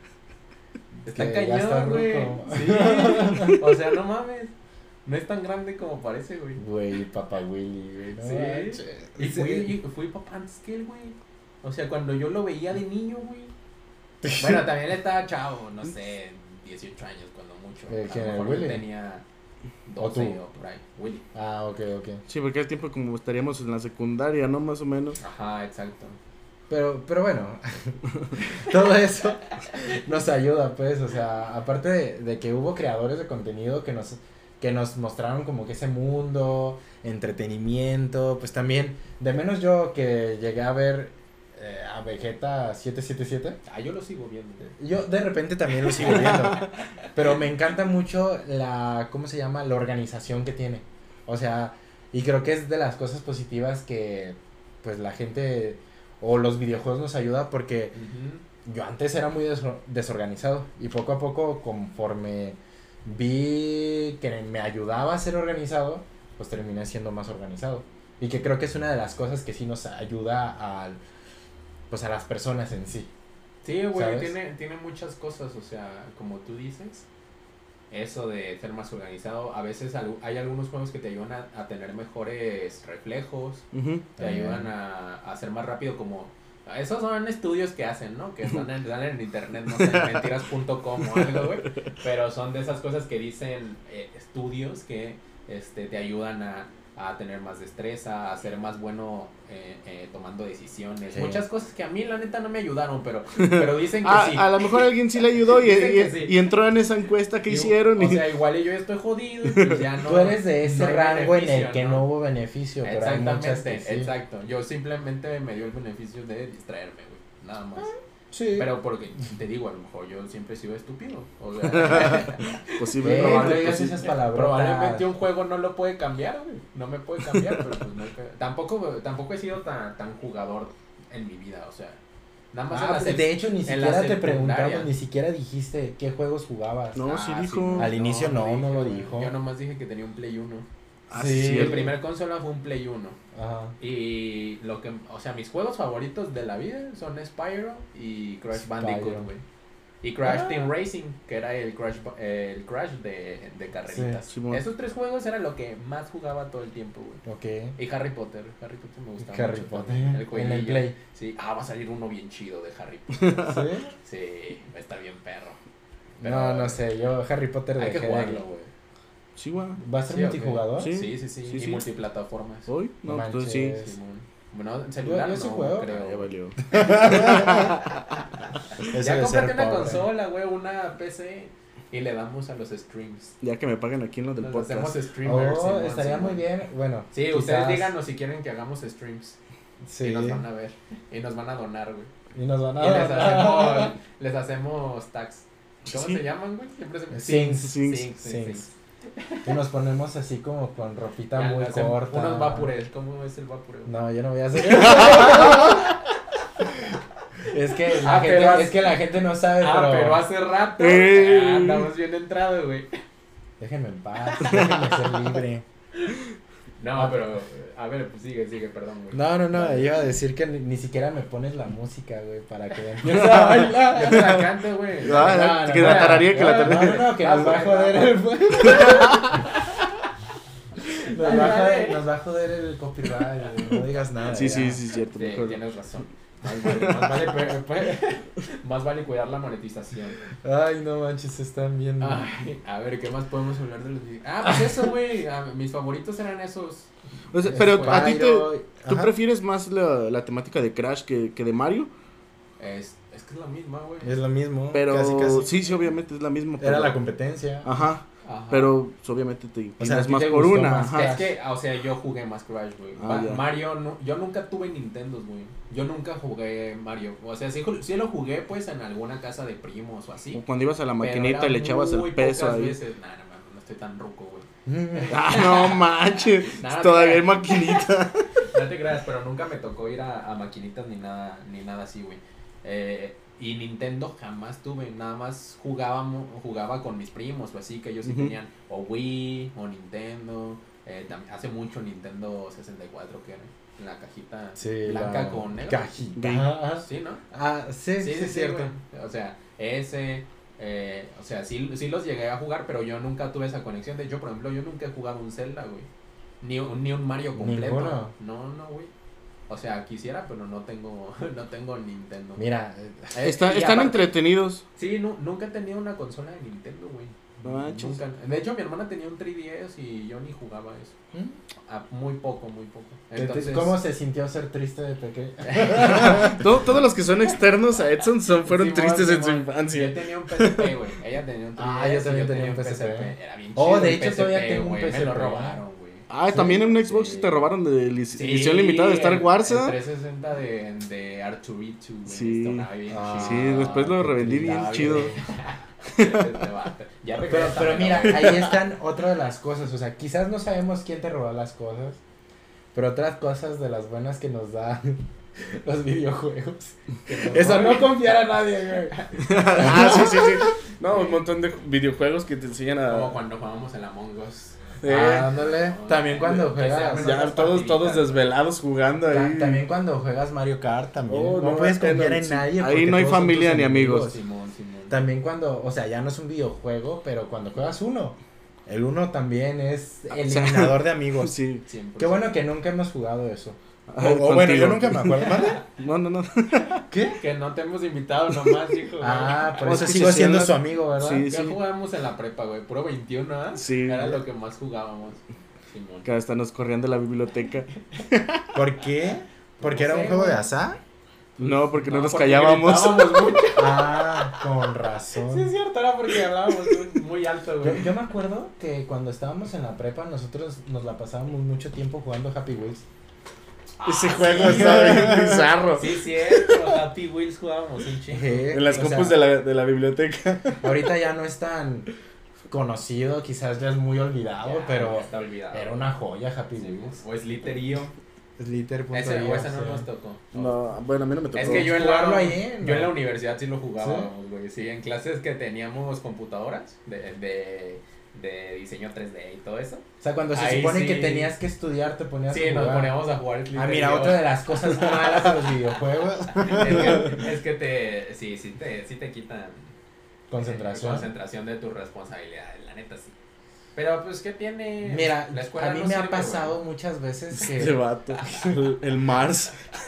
Está Que ya está cañón, güey. ruco. Sí. O sea, no mames. No es tan grande como parece, güey. Güey, papá Willy, güey. No Sí. manches. Y Sí. fui papá antes que él, güey. O sea, cuando yo lo veía de niño, güey. Bueno, también estaba chavo, no sé, 18 años cuando mucho. ¿Quién, A lo el mejor Willy? yo tenía ¿O 12 tú? o por ahí. Willy. Ah, ok. Sí, porque al tiempo como estaríamos en la secundaria, ¿no? Más o menos. Ajá, exacto. Pero bueno, todo eso nos ayuda, pues, o sea, aparte de que hubo creadores de contenido que nos mostraron como que ese mundo, entretenimiento, pues también, de menos yo que llegué a ver a Vegeta 777, Ah, yo lo sigo viendo. yo de repente también lo sigo viendo, pero me encanta mucho ¿cómo se llama? La organización que tiene, o sea, y creo que es de las cosas positivas que, pues, la gente o los videojuegos nos ayuda porque yo antes era muy desorganizado y poco a poco conforme vi que me ayudaba a ser organizado, pues terminé siendo más organizado. Y que creo que es una de las cosas que sí nos ayuda pues a las personas en sí. Sí, güey, ¿Sabes? tiene muchas cosas, o sea, como tú dices, eso de ser más organizado, a veces hay algunos juegos que te ayudan a tener mejores reflejos, Ujú. te ayudan a ser más rápido como... Esos son estudios que hacen, ¿no? Que están en internet, no sé, mentiras.com o algo, güey. Pero son de esas cosas que dicen estudios que te ayudan a tener más destreza, a ser más bueno tomando decisiones. Sí. Muchas cosas que a mí la neta no me ayudaron, pero dicen que sí. A lo mejor alguien sí le ayudó Dicen que sí. y entró en esa encuesta que hicieron. O sea, igual y yo estoy jodido y pues ya no. Tú eres de ese no hay rango en el beneficio, que no hubo beneficio, pero hay muchas Exactamente, que sí. exacto. Yo simplemente me dio el beneficio de distraerme, güey. Nada más. Sí. Pero porque, te digo, a lo mejor yo siempre he sido estúpido. O sea, Posible, no probable, digas posible. esas palabras. probablemente un juego no lo puede cambiar, güey. No me puede cambiar, pero pues no hay que- tampoco he sido tan jugador en mi vida, o sea. Nada más en la de hecho, ni en la siquiera te secundaria. preguntamos, ni siquiera dijiste qué juegos jugabas. No, sí dijo. Al inicio no lo güey. dijo. Yo nomás dije que tenía un Play 1. Ah, Sí. sí, Mi cierto. primer consola fue un Play 1. Ajá. Y o sea, mis juegos favoritos de la vida son Spyro y Crash Spyro. Bandicoot, güey. Y Crash Ah. Team Racing, que era el Crash de carreritas. Sí, Simón. Esos 3 juegos eran lo que más jugaba todo el tiempo, güey. Ok. Y Harry Potter me gustaba Harry mucho Potter. también, En el jueguillo. Play. Sí, va a salir uno bien chido de Harry Potter. ¿Sí? Sí, va a estar bien perro. No sé, yo Harry Potter Hay que dejé de- jugarlo, güey. Sí, güey. ¿Va a ser Sí, ok. multijugador? Sí. Sí, Sí, y sí. multiplataformas. ¿Hoy? No, No entonces sí. manches. Simón. Bueno, en celular yo sí no, juego. creo. Ah, ya valió. Eso Ya de ser cómprate una pobre. consola, güey, una PC y le damos a los streams. Ya que me paguen aquí en lo del Nos podcast. hacemos streamers. Oh, Simón, estaría Simón. muy bien. Bueno, Sí, quizás- ustedes díganos si quieren que hagamos streams. Sí. Y nos van a ver. Y nos van a donar, güey. Y nos van a Y les hacemos tags. ¿Cómo Sí. se llaman, güey? Siempre se me... Sings. Sings. Y nos ponemos así como con ropita Ya, muy hacemos corta. Unos vapures. ¿Cómo es el vapure? No, yo no voy a hacer es que Ah, pero es que la gente no sabe, pero hace rato andamos bien entrados, güey. déjenme en paz, déjenme ser libre. No, pero... A ver, pues sigue, perdón, güey. No, Dale. iba a decir que ni siquiera me pones la música, güey, para que empieces a bailar. Yo te la canto, güey. Ah, que la tararía, que la tararía. No, que nos va a joder el... nos va a joder el copyright, güey, no digas nada. Sí, ya. sí, cierto. Sí, mejor. tienes razón. Más vale cuidar la monetización. Ay, no manches, están bien. Ay, a ver, ¿qué más podemos hablar de los videos? Pues eso, güey. Mis favoritos eran esos. O sea, pero a ti ¿tú Ajá. prefieres más la temática de Crash que de Mario? Es que es la misma, güey. Es lo mismo. Pero casi. sí, obviamente es la misma. Era pero- la competencia. Ajá, Ajá. pero pues, obviamente te O sea, inclinas a ti más te por gustó una. más Ajá. Es que, o sea, yo jugué más Crash, güey. Ya. Mario, no, yo nunca tuve Nintendo, güey. Yo nunca jugué Mario. O sea, sí lo jugué, pues, en alguna casa de primos o así. O cuando ibas a la pero maquinita era y le echabas muy el peso pocas ahí. veces. Nah, no estoy tan ruco, güey. No manches, Nada, todavía te hay maquinita. No te creas, pero nunca me tocó ir a maquinitas ni nada así, güey. Y Nintendo jamás tuve, nada más jugaba con mis primos o así, que ellos sí Ujú. tenían o Wii o Nintendo. Hace mucho Nintendo 64 que era la cajita Sí, blanca la con negro. cajita. Sí. Ajá. Sí, ¿no? Sí, es cierto. güey. O sea, o sea, sí los llegué a jugar, pero yo nunca tuve esa conexión. De hecho, por ejemplo, yo nunca he jugado un Zelda, güey. Ni un Mario completo. ¿Ninguno? No, güey. O sea, quisiera, pero no tengo Nintendo. Mira, Y Están aparte- entretenidos. Sí, nunca he tenido una consola de Nintendo, güey. No manches. Nunca. De hecho, mi hermana tenía un 3DS y yo ni jugaba eso. Muy poco. Entonces, ¿cómo se sintió ser triste de pequeño? Todos los que son externos a Edson fueron Simón, tristes en su Simón. infancia. Yo tenía un PSP, güey. Ella tenía un 3DS. Ah, yo también y tenía un PSP. Era bien Oh, chido de el hecho, PSP, todavía tengo un güey. Me lo PSP. robaron, güey. También en un Xbox Sí. te robaron de Sí, edición limitada de Star Wars. el ¿Ah? 360 de R2D2, güey. Sí. Estaba bien Ah, Sí, chido. después lo qué revendí triste. bien chido. Este vato. Ya Pero regrésame, mira, güey. ahí están otra de las cosas. O sea, quizás no sabemos quién te robó las cosas, pero otras cosas de las buenas que nos dan los videojuegos. Eso, no confiar a nadie, güey. Sí. No, un montón de videojuegos que te enseñan Como a... cuando jugábamos el Among Us. Ándale. También cuando Que se juegas. armen Ya otras todos partiditas. desvelados jugando ahí. También cuando juegas Mario Kart también. Oh, no, no, puedes es que confiar no, en sí. nadie. Ahí porque no hay todos son familia tus ni amigos. Simón. También cuando, o sea, ya no es un videojuego, pero cuando juegas uno, el uno también es eliminador de amigos. Sí. 100%. Qué bueno que nunca hemos jugado eso. Contigo. Bueno, yo nunca me acuerdo. ¿Mande? No. ¿Qué? Que no te hemos invitado nomás, hijo. Por O eso sea, sigo sí, siendo sí, su amigo, ¿verdad? Sí, ¿Qué jugábamos en la prepa, güey? Puro 21, ¿ah? Sí. Era lo que más jugábamos. Simón. Que hasta nos corrían de la biblioteca. ¿Por qué? ¿Porque No era un sé, juego de güey. azar? No, porque no nos porque callábamos. gritábamos mucho. Con razón. Sí, es cierto, era porque hablábamos muy alto, güey. Yo me acuerdo que cuando estábamos en la prepa, nosotros nos la pasábamos mucho tiempo jugando Happy Wheels. Ese juego está bien bizarro. Sí, cierto. Happy Wheels jugábamos un chingo. En las O compus sea, de la biblioteca. Ahorita ya no es tan conocido, quizás ya es muy olvidado, Ya, pero ya está olvidado. era una joya Happy Sí, Wheels. O Slither.io. Slither.io. Ese no sí. nos tocó. No, bueno, a mí no me tocó. Es que yo en Jugarlo la, ahí, ¿no? yo en la universidad sí lo jugábamos, güey. Sí, en clases que teníamos computadoras de diseño 3D y todo eso. O sea, cuando se Ahí supone sí. que tenías que estudiar, te ponías Sí, a nos jugar. poníamos a jugar Slither.io. Mira, otra de las cosas malas de los videojuegos. Es que sí te quitan Concentración. de tu responsabilidad, la neta sí. Pero pues, ¿qué tiene? Mira, La escuela a mí no me ha sirve, pasado güey. muchas veces Este que... vato. El Mars.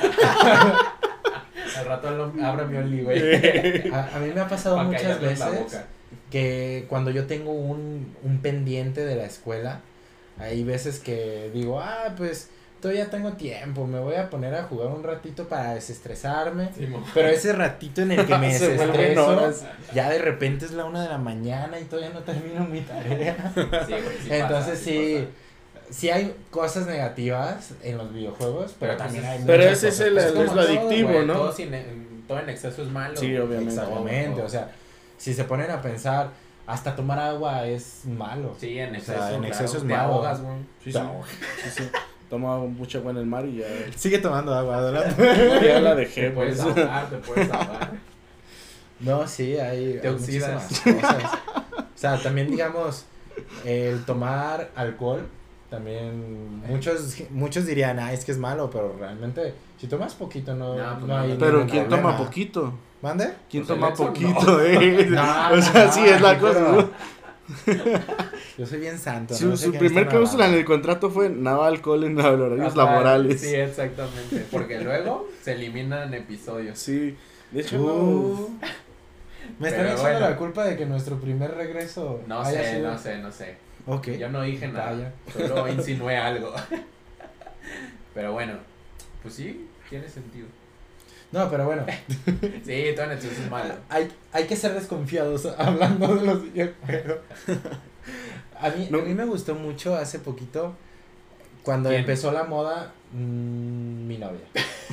Al rato abro mi Only, güey. A mí me ha pasado Pa' muchas callarles la veces boca. que cuando yo tengo un pendiente de la escuela, hay veces que digo, pues todavía tengo tiempo, me voy a poner a jugar un ratito para desestresarme. Sí, mo. Pero ese ratito en el que me Se vuelven desestreso, horas. ya de repente es la 1 de la mañana y todavía no termino mi tarea. Sí, güey, sí Entonces pasa, sí, sí hay cosas negativas en los videojuegos, pero Pero también pues hay pero muchas ese es cosas el- positivas. es como lo todo, adictivo, güey, ¿no? Todo en exceso es malo. Sí, güey. obviamente. Exactamente, Todo. o sea, si se ponen a pensar, hasta tomar agua es malo. Sí, en O exceso. sea, en claro, exceso es te malo. ahogas, güey. Sí, sí. Toma mucha agua en el mar y ya. Sigue tomando agua, adelante. Ya la Te dejé, puedes pues. ahogar, te puedes ahogar. No, sí, hay oxidas. muchísimas cosas. O sea, también digamos, el tomar alcohol, también muchos dirían, es que es malo, pero realmente, si tomas poquito no, No, pues no hay Pero ningún ¿quién problema. toma poquito? ¿Mande? ¿Quién Pues el toma Edson, poquito, no. eh? No, O sea, sí, es la aquí, cosa. pero- ¿No? Yo soy bien santo. Su, no sé su qué me primer están cláusula en hablando. el contrato fue nada alcohol en horarios Ajá, laborales. Sí, exactamente. Porque luego se eliminan episodios. Sí, de hecho Me están Pero echando bueno. la culpa de que nuestro primer regreso No haya sé, sido... no sé. Ok. Yo no dije nada. Vaya. Solo insinué algo. Pero bueno, pues sí, tiene sentido. No, pero bueno, Sí, Tonet es malo. hay que ser desconfiados hablando de los videojuegos. A mí me gustó mucho hace poquito, cuando ¿Quién? empezó la moda, mi novia.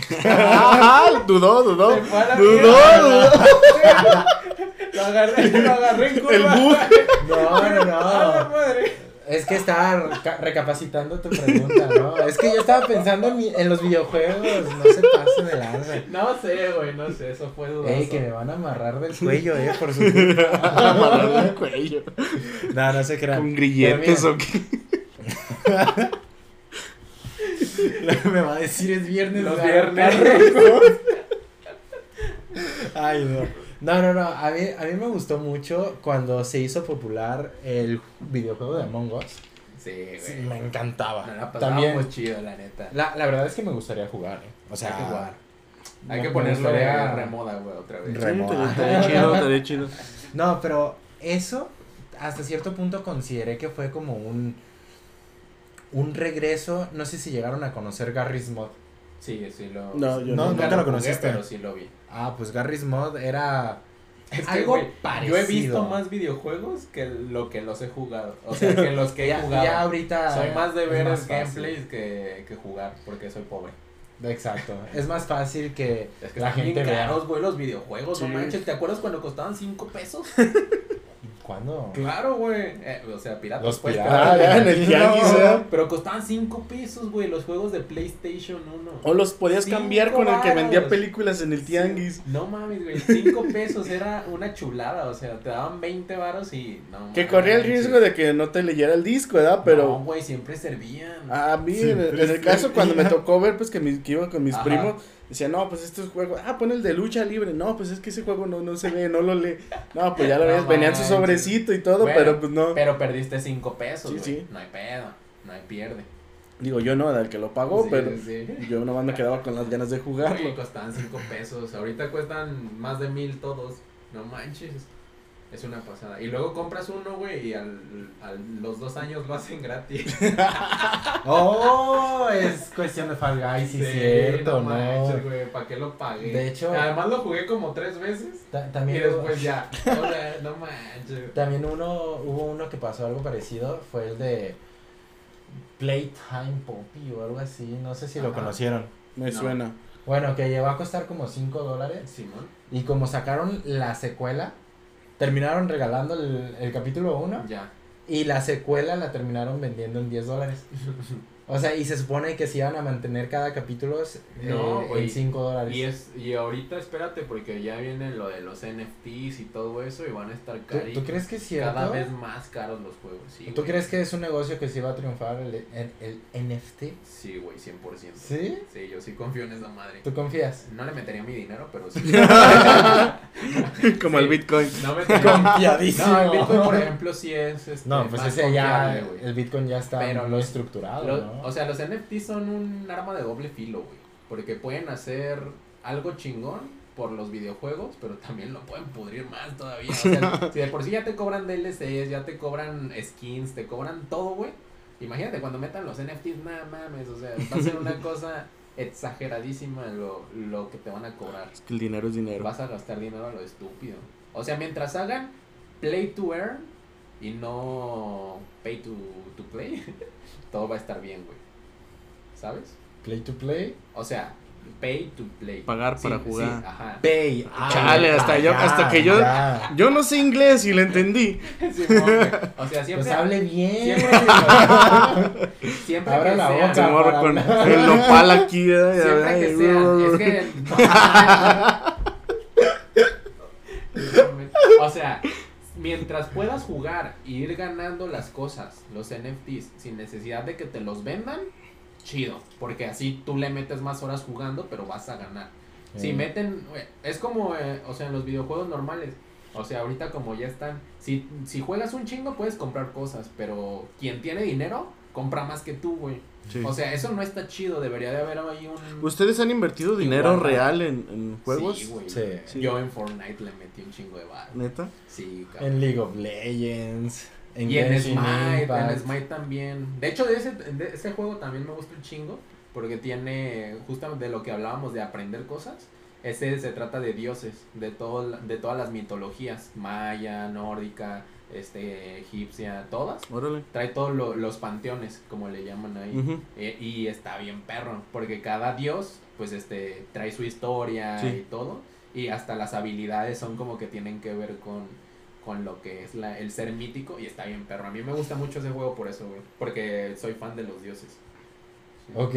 Dudó. Se fue a la Dudó, mierda. Lo agarré en curva. El bug. No, A la madre. Es que estaba recapacitando tu pregunta, ¿no? Es que yo estaba pensando en los videojuegos, no se pasen de lanza. No sé, güey, no sé, eso fue dudoso. Ey, que me van a amarrar del cuello, por su culpa. Amarrarle el cuello. No se crean. Con grilletes Pero o qué. miren, me va a decir es viernes. Los me viernes. agarro. Ay, no. No, a mí me gustó mucho cuando se hizo popular el videojuego de Among Us. Sí, güey. Sí, me encantaba. Nos la pasábamos También, chido, la neta. la verdad es que me gustaría jugar, O sea, Hay que jugar. Hay me- que me ponerlo gustaría- de remoda, güey, otra vez. Estaría chido. No, pero eso hasta cierto punto consideré que fue como un regreso. No sé si llegaron a conocer Garry's Mod. Sí, sí No, yo No, nunca lo jugué, conociste. pero sí lo vi. Ah, pues Garry's Mod era Es que, algo güey, parecido. yo he visto más videojuegos que lo que los he jugado. O sea, que los que he ya, jugado. ya ahorita Soy más de es ver más el fácil. gameplays que jugar, porque soy pobre. Exacto. Es más fácil que Es que la están gente bien vea. caros, güey, los videojuegos, no Sí. manches. ¿Te acuerdas cuando costaban 5 pesos? ¿Cuándo? Claro, güey. O sea, piratas. Los pues, piratas. Ah, ya en el tianguis, pero- Pero costaban 5 pesos, güey, los juegos de PlayStation 1. O los podías cambiar 5 con el que vendía varos. películas en el tianguis. Sí, no mames, güey, 5 pesos era una chulada, o sea, te daban 20 varos y no Que corría el riesgo de que no te leyera el disco, ¿verdad? No, Pero güey, siempre servían. a mí, Siempre en el caso servía. cuando me tocó ver, pues que iba con mis Ajá. primos, decía, no, pues este es juego, pon el de lucha libre, no, pues es que ese juego no se ve, no lo lee. No, pues ya lo No ves, venía en su manches. sobrecito y todo, Bueno, pero pues no. Pero perdiste 5 pesos, Sí, güey. sí. No hay pedo, no hay pierde. Digo, yo no, era el que lo pagó, Sí, pero sí. yo nomás me quedaba con las ganas de Güey, jugarlo. costaban 5 pesos, ahorita cuestan más de 1000 todos. No manches. Es una pasada. Y luego compras uno, güey, y a los 2 años lo hacen gratis. Oh, es cuestión de Fall Guys, sí, cierto, no ¿no? manches, güey, ¿para qué lo pagué? De hecho- Además lo jugué como 3 veces. Y También, después ya. Hola, no manches. también hubo uno que pasó algo parecido, fue el de Playtime Poppy o algo así, no sé si lo Ajá. conocieron. Me No. suena. Bueno, que llegó a costar como $5 Simón. y como sacaron la secuela, terminaron regalando el capítulo 1 Ya. y la secuela la terminaron vendiendo en $10. O sea, y se supone que se iban a mantener cada capítulo No, güey. en $5. Y ahorita espérate porque ya viene lo de los NFTs y todo eso y van a estar ¿Tú crees que es cierto? cada vez más caros los juegos. Sí, ¿Tú güey. crees que es un negocio que sí va a triunfar el NFT? Sí, güey, 100%. ¿Sí? Sí, yo sí confío en esa madre. ¿Tú confías? No le metería mi dinero, pero sí. Como Sí. el Bitcoin. No metería. Confiadísimo. No, el Bitcoin, por ejemplo, sí es No, pues más ese ya, confiable, güey. el Bitcoin ya está Pero muy los- estructurado, ¿no? O sea, los NFTs son un arma de doble filo, güey. Porque pueden hacer algo chingón por los videojuegos, pero también lo pueden pudrir más todavía. O sea, si de por sí ya te cobran DLCs, ya te cobran skins, te cobran todo, güey. Imagínate cuando metan los NFTs, nada mames, o sea, va a ser una cosa exageradísima lo que te van a cobrar. Es que el dinero es dinero. Vas a gastar dinero a lo estúpido. O sea, mientras hagan play to earn y no pay to play, todo va a estar bien, güey. ¿Sabes? Play to play. O sea, pay to play. Pagar para jugar. Sí, ajá. Pay. Chale, hasta que yo- ya. Yo no sé inglés y lo entendí. Simón, güey. O sea, siempre. Pues hable bien. Siempre Abra que la sean- boca. Se morro con hablar. el nopal aquí, ¿verdad? Siempre que Ay, sean. Es que. O sea, mientras puedas jugar y ir ganando las cosas, los NFTs, sin necesidad de que te los vendan, chido. Porque así tú le metes más horas jugando, pero vas a ganar. Si meten, güey, es como, o sea, en los videojuegos normales, O sea, ahorita como ya están, si juegas un chingo puedes comprar cosas, pero quien tiene dinero compra más que tú, güey. Sí. O sea, eso no está chido, debería de haber ahí un... ¿Ustedes han invertido dinero Igualdad. real en juegos? Sí, güey. Sí. Yo en Fortnite le metí un chingo de bar. ¿Neta? Sí, cabrón. En League of Legends. Y en Genshin Smite, Impact. en Smite también. De hecho, de ese juego también me gusta un chingo, porque tiene justamente de lo que hablábamos de aprender cosas. Ese se trata de dioses, de todas las mitologías, maya, nórdica, egipcia, todas. Órale. Trae todos los panteones, como le llaman ahí. Ujú. Y está bien perro, porque cada dios, pues, trae su historia Sí. y todo. Y hasta las habilidades son como que tienen que ver con lo que es el ser mítico. Y está bien perro. A mí me gusta mucho ese juego por eso, güey. Porque soy fan de los dioses. Sí. Ok.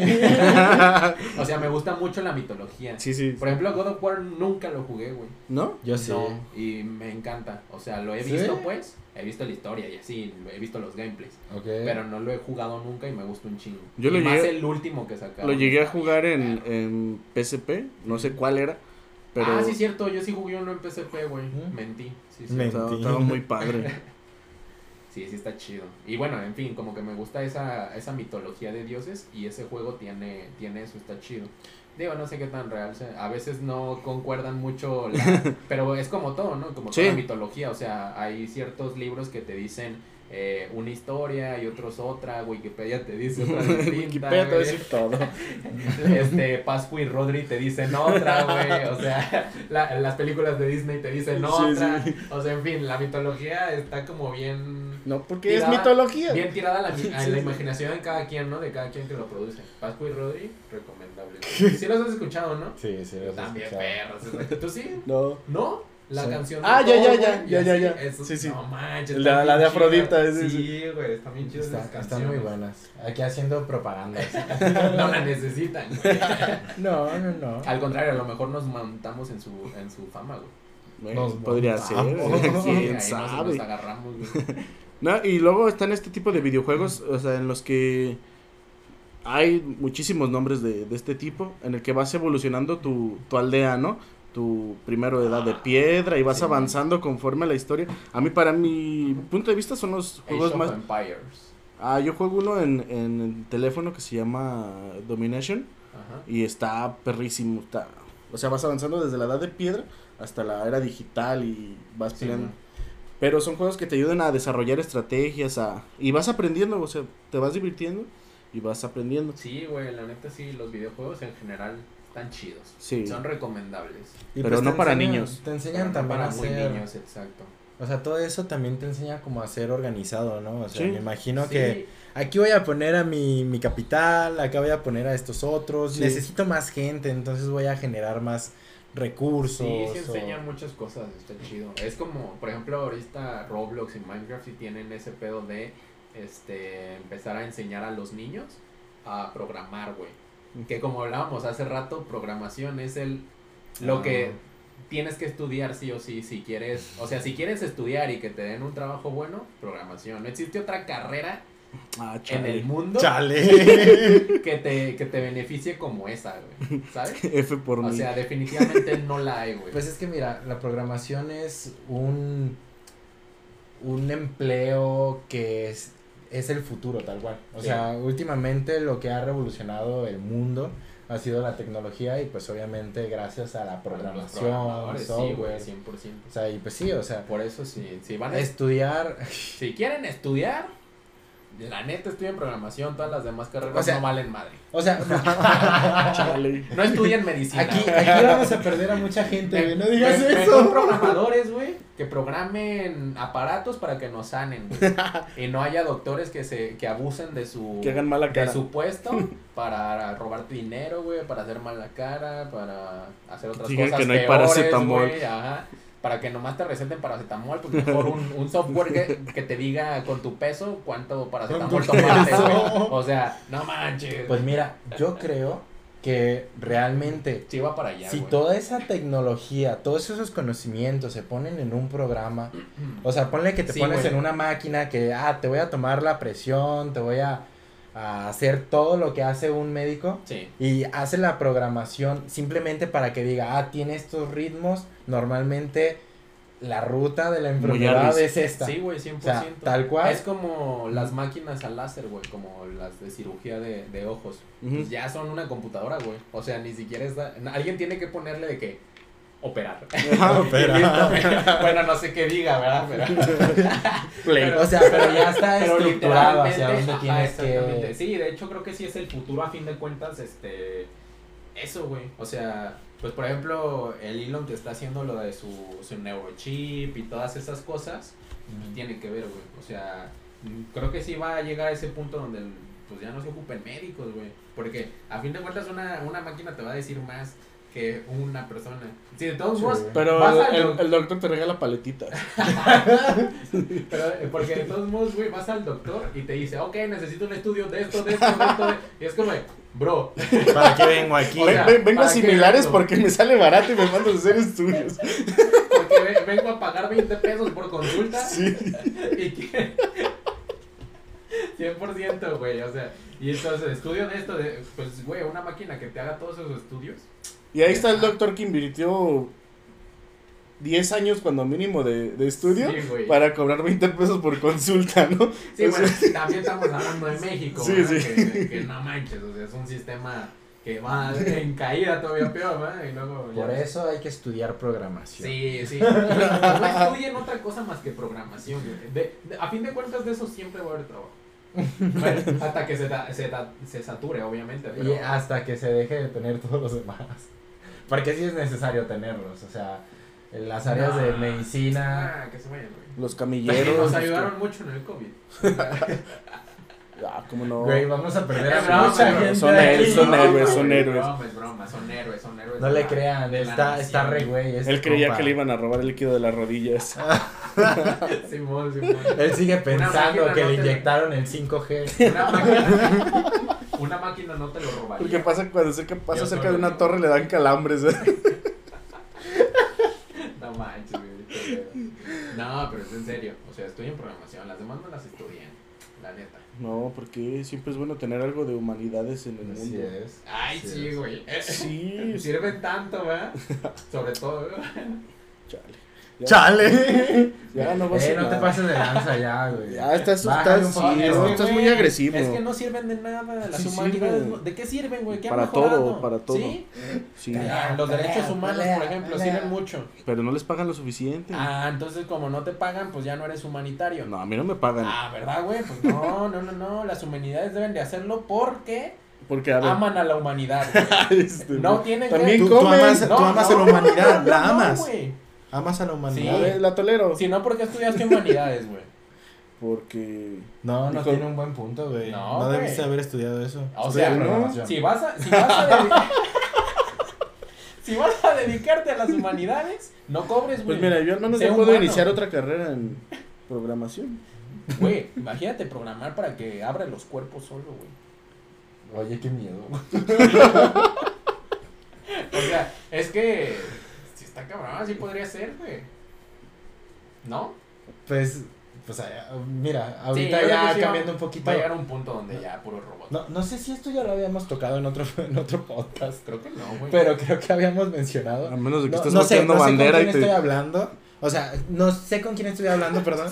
O sea, me gusta mucho la mitología. Sí, sí. Por ejemplo, God of War nunca lo jugué, güey. ¿No? Yo sí. No, y me encanta. O sea, lo he ¿Sí? visto, pues. He visto la historia y así. He visto los gameplays. Ok. Pero no lo he jugado nunca y me gusta un chingo. Yo y lo más llegué- el último que sacaron. Lo llegué a Está jugar bien en, perro. en PSP, no sé cuál era, pero Ah, sí, cierto. Yo sí jugué uno en PSP, güey. ¿Mm? Mentí. Sí, sí. Mentí. estaba muy padre. Sí, sí está chido. Y bueno, en fin, como que me gusta esa mitología de dioses y ese juego tiene eso, está chido. Digo, no sé qué tan real sea. A veces no concuerdan mucho, pero es como todo, ¿no? Como Sí. toda mitología, o sea, hay ciertos libros que te dicen una historia y otros otra, Wikipedia te dice otra distinta, Wikipedia te va a güey. decir todo. Pascu y Rodri te dicen otra, güey, o sea, las películas de Disney te dicen Sí, otra, sí. o sea, en fin, la mitología está como bien... No, porque es Tirada- mitología. Bien tirada a la Sí, la sí. imaginación de cada quien, ¿no? De cada quien que lo produce. Pascu y Rodri, recomendable. Sí los has escuchado, ¿no? Sí, sí. los he También escuchado. perros. ¿Tú sí? No. ¿No? La Sí. canción de Ah, ya, Thor, ya, güey, ya, y ya, así, ya, ya. eso- Sí, sí. No manches. La- están la de bien Afrodita, chidas. sí, Sí, güey, están bien chidas esas Están canciones. muy buenas. Aquí haciendo propaganda. No la necesitan, güey. No, no, no. Al contrario, a lo mejor nos montamos en su fama, güey. Bueno, Nos podría ser. montamos. Sí, ahí ¿Quién nos sabe? agarramos, güey. No, y luego están este tipo de videojuegos, o sea, en los que hay muchísimos nombres de este tipo, en el que vas evolucionando tu aldea, ¿no? Tu primero edad de piedra y vas Sí. avanzando conforme a la historia. A mí, para mi punto de vista, son los juegos Age más... of Empires. Yo juego uno en el teléfono que se llama Domination Ajá. y está perrísimo. O sea, vas avanzando desde la edad de piedra hasta la era digital y vas Sí, peleando. güey. Pero son juegos que te ayudan a desarrollar estrategias, y vas aprendiendo, o sea, te vas divirtiendo y vas aprendiendo. Sí, güey, la neta sí, los videojuegos en general están chidos. Sí. Son recomendables. Y Pero pues no te para enseñan- niños. Te Pero enseñan no también para a muy ser. niños, exacto. O sea, todo eso también te enseña como a ser organizado, ¿no? O sea, Sí. me imagino Sí, que aquí voy a poner a mi capital, acá voy a poner a estos otros. Sí. Necesito más gente, entonces voy a generar más recursos. sí, sí o- enseñan muchas cosas, está chido. Es como, por ejemplo, ahorita Roblox y Minecraft sí tienen ese pedo de empezar a enseñar a los niños a programar, güey. Que como hablábamos hace rato, programación es lo que tienes que estudiar sí o sí si quieres, o sea, si quieres estudiar y que te den un trabajo bueno, programación. No existe otra carrera en Chale. el mundo Chale. que te beneficie como esa, güey, ¿sabes? F por O mí. sea, definitivamente no la hay, güey. Pues es que mira, la programación es un empleo que es el futuro tal cual. O Sí. sea, últimamente lo que ha revolucionado el mundo ha sido la tecnología y pues obviamente gracias a la Los programación, programadores, sí, güey, software. 100%. O sea, y pues sí, o sea, Por eso sí, si van a estudiar, si quieren estudiar, la neta estudien programación, todas las demás carreras O sea, no valen madre. o sea, Chale. No estudien medicina. aquí güey. vamos a perder a mucha gente, güey, no digas Mejor eso. programadores, güey, que programen aparatos para que nos sanen, güey. Y no haya doctores que abusen de su Que hagan mala cara. de su puesto para robarte dinero, güey, para hacer mala cara, para hacer otras Digan cosas que no hay peores, paracetamol. güey, ajá. Para que nomás te receten paracetamol, pues mejor un software que te diga con tu peso cuánto paracetamol Con tu tomaste, peso. güey. O sea, no manches. Pues mira, yo creo que realmente sí va para allá, si güey. toda esa tecnología, todos esos conocimientos se ponen en un programa, o sea, ponle que te Sí, pones güey. en una máquina que, te voy a tomar la presión, te voy a hacer todo lo que hace un médico Sí. y hace la programación simplemente para que diga, tiene estos ritmos, normalmente la ruta de la Muy enfermedad arris. es esta. Sí, güey, 100%. O sea, tal cual. Es como las máquinas al láser, güey, como las de cirugía de ojos. Ujú. Pues ya son una computadora, güey. O sea, ni siquiera está... Alguien tiene que ponerle de que operar. Operar. Y listo. Bueno, no sé qué diga, ¿verdad? Pero, O sea, pero ya está pero estructurado hacia literalmente, dónde tienes exactamente. que... Sí, de hecho creo que sí es el futuro a fin de cuentas, eso, güey. O sea, pues por ejemplo, el Elon que está haciendo lo de su neurochip y todas esas cosas, tiene que ver, güey. O sea, creo que sí va a llegar a ese punto donde pues ya no se ocupen médicos, güey. Porque a fin de cuentas una máquina te va a decir más que una persona. Sí, de todos modos, Pero vas al el doctor te regala paletitas. pero, porque de todos modos, güey, vas al doctor y te dice, ok, necesito un estudio de esto. Y es como, bro, ¿Para qué vengo aquí? O sea, Vengo a ¿para qué similares vengo? porque me sale barato y me mandas a hacer estudios. porque vengo a pagar 20 pesos por consulta. Sí. Y que 100%, güey, o sea, y entonces estudio de esto, pues, güey, una máquina que te haga todos esos estudios. Y ahí está el doctor que invirtió 10 años cuando mínimo de estudio Sí, güey. para cobrar 20 pesos por consulta, ¿no? Sí, O bueno, sea, también estamos hablando de México, Sí, ¿verdad? sí. Que no manches, o sea, es un sistema que va en caída todavía peor, ¿verdad? Y luego ya- Por eso hay que estudiar programación. Sí. No estudien otra cosa más que programación, güey. A fin de cuentas, de eso siempre va a haber trabajo. Bueno, hasta que se sature, obviamente. Pero... Y hasta que se deje de tener todos los demás. Porque sí es necesario tenerlos. O sea, en las áreas de medicina. Que se vayan, güey. los Que camilleros. nos ayudaron mucho en el COVID. Ah, cómo no. Güey, vamos a perder Es a broma, mucha bro. gente. Son aquí. héroes, son héroes, son güey, héroes. Es broma, son héroes. No le de la- crean, de la está nación. re güey. es Él creía compa. que le iban a robar el líquido de las rodillas. Simón. Él sigue pensando máquina que no le te- inyectaron el 5G. Una máquina no te lo robaría. Porque pasa cuando pasa Yo cerca solo de una digo. torre le dan calambres. No manches, güey. qué pedo. No, pero es en serio. O sea, estoy en programación. Las demás no las estudian. La neta. No, porque siempre es bueno tener algo de humanidades en el Así mundo. es. Ay, Así sí, es. güey. Sí, Sirven tanto, ¿verdad? Sobre todo, ¿verdad? chale. Ya, ¡Chale! ya no vas a No te pases de lanza ya, güey. Ya estás, Bájale un estás, poquito. sí, no, estás muy güey, agresivo. Es que no sirven de nada. Las Sí humanidades. sirven. no- ¿De qué sirven, güey? ¿Qué han Para mejorado? todo, para todo. ¿Sí? Sí, Los derechos humanos, pelea, por ejemplo, pelea. sirven mucho. pero no les pagan lo suficiente. Ah, entonces como no te pagan, pues ya no eres humanitario. No, a mí no me pagan. Ah, ¿verdad, güey? Pues no. Las humanidades deben de hacerlo porque Porque, a ver, aman a la humanidad, güey. No tienen también que... Tú comen. amas a la humanidad, la amas. güey. Amas a la A humanidad. ver, la tolero. Si no, ¿por qué estudiaste humanidades, güey? Porque. No Dijo- tiene un buen punto, güey. No, No, güey. debiste haber estudiado eso. O Estudia sea, programación. Si vas a dedicar... Si vas a dedicarte a las humanidades, no cobres, güey. Pues mira, yo al menos Sé ya puedo humano. iniciar otra carrera en programación. Güey, imagínate programar para que abra los cuerpos solo, güey. Oye, qué miedo. O sea, es que... Si está cabrón, así podría ser, güey. ¿No? Pues, mira, ahorita yo creo ya que sí cambiando un poquito. Va a llegar un punto donde ya puro robot. No sé si esto ya lo habíamos tocado en otro podcast, Creo que no, güey. pero creo que habíamos mencionado. A menos de que No, estés no sé volteando con bandera quién y te. estoy hablando. O sea, no sé con quién estoy hablando, perdón.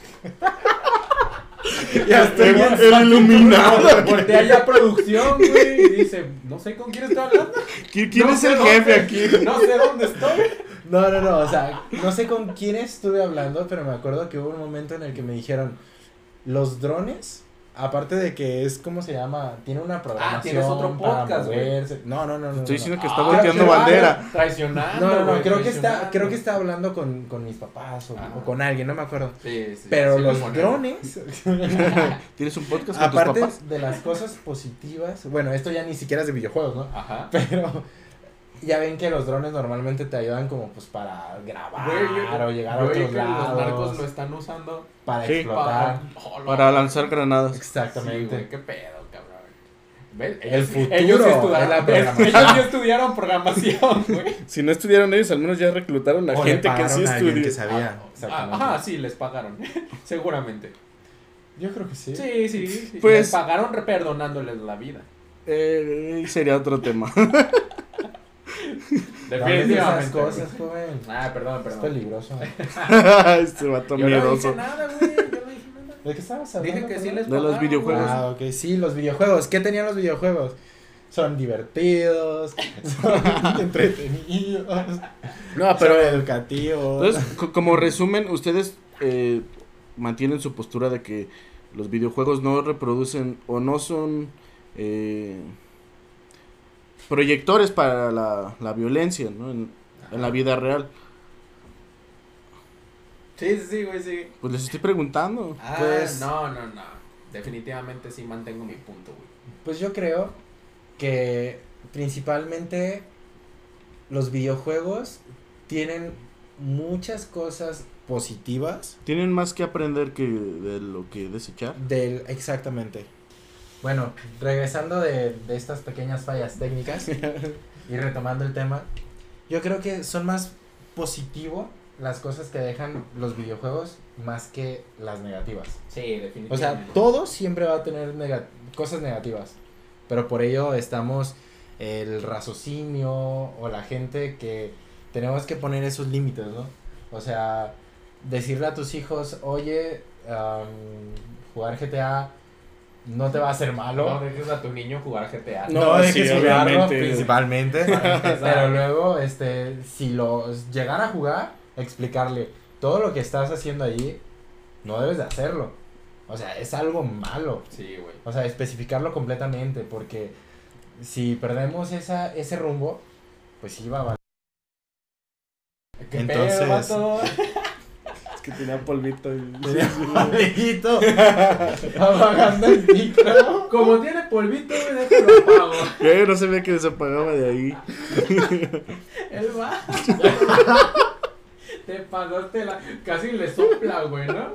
Ya estoy bien El iluminado. Voltea ya producción, güey. Y dice, no sé con quién estoy hablando. ¿Quién No es sé el dónde- jefe aquí? No sé dónde estoy. No, o sea, no sé con quién estuve hablando, pero me acuerdo que hubo un momento en el que me dijeron, los drones, aparte de que es, ¿cómo se llama? Tiene una programación tienes otro para podcast, güey. moverse. No. Estoy diciendo que Ah, está volteando pero- bandera. Traicionando. No, güey, creo traicionando. que está hablando con mis papás Ah. o con alguien, no me acuerdo. Sí. Pero sí, los Simón. drones, ¿Tienes un podcast con aparte tus papás? de las cosas positivas, bueno, esto ya ni siquiera es de videojuegos, ¿no? Ajá. Pero ya ven que los drones normalmente te ayudan como pues para grabar Güey, o llegar a yo oí otros que los narcos lados, lo están usando para Sí. explotar. Para lanzar granadas. Sí, Exactamente. güey, qué pedo, cabrón. ¿Ves? El futuro ellos es la estudiaron, programación. ellos sí estudiaron programación, güey. Si no estudiaron ellos, al menos ya reclutaron a O le gente que pagaron sí a alguien que estudió. sabía. Exactamente. Ajá, sí, les pagaron. Seguramente. Yo creo que sí. Sí. Pues- Les pagaron perdonándoles la vida. Sería otro tema. No hables de esas Definitivamente. cosas, joven. Ah, perdón, Es perdón. peligroso. Este vato Yo no miedoso. dije nada, güey. Yo no dije nada. ¿De qué estabas hablando? Dije que sí perdón? les De los pagaban, videojuegos. güey. Ah, ok, sí, los videojuegos. ¿Qué tenían los videojuegos? Son divertidos, son entretenidos, No, pero son educativos. entonces, como resumen, ustedes mantienen su postura de que los videojuegos no reproducen o no son proyectores para la violencia, ¿no? En la vida real. Sí, güey, sí. Pues les estoy preguntando. Ah, Pues- no. Definitivamente sí mantengo mi punto, güey. Pues yo creo que principalmente los videojuegos tienen muchas cosas positivas Tienen más que aprender que de lo que desechar. exactamente. Bueno, regresando de estas pequeñas fallas técnicas y retomando el tema, yo creo que son más positivo las cosas que dejan los videojuegos más que las negativas. Sí, definitivamente. O sea, todo siempre va a tener cosas negativas, pero por ello estamos el raciocinio o la gente que tenemos que poner esos límites, ¿no? O sea, decirle a tus hijos, oye, jugar GTA no te va a hacer malo. No dejes a tu niño jugar GTA. No, dejes sí, jugarlo obviamente. principalmente. Para empezar. Pero luego, si los llegan a jugar, explicarle todo lo que estás haciendo allí, no debes de hacerlo. O sea, es algo malo. Sí, güey. O sea, especificarlo completamente, porque si perdemos ese rumbo, pues sí va a valer. ¿Qué Entonces- pedo, vato? Es que tenía polvito. Maldito, apagando el micro. Como tiene polvito, güey, déjalo apago. No se ve que se apagaba de ahí. Él va. Te pagaste casi le sopla, güey, ¿no?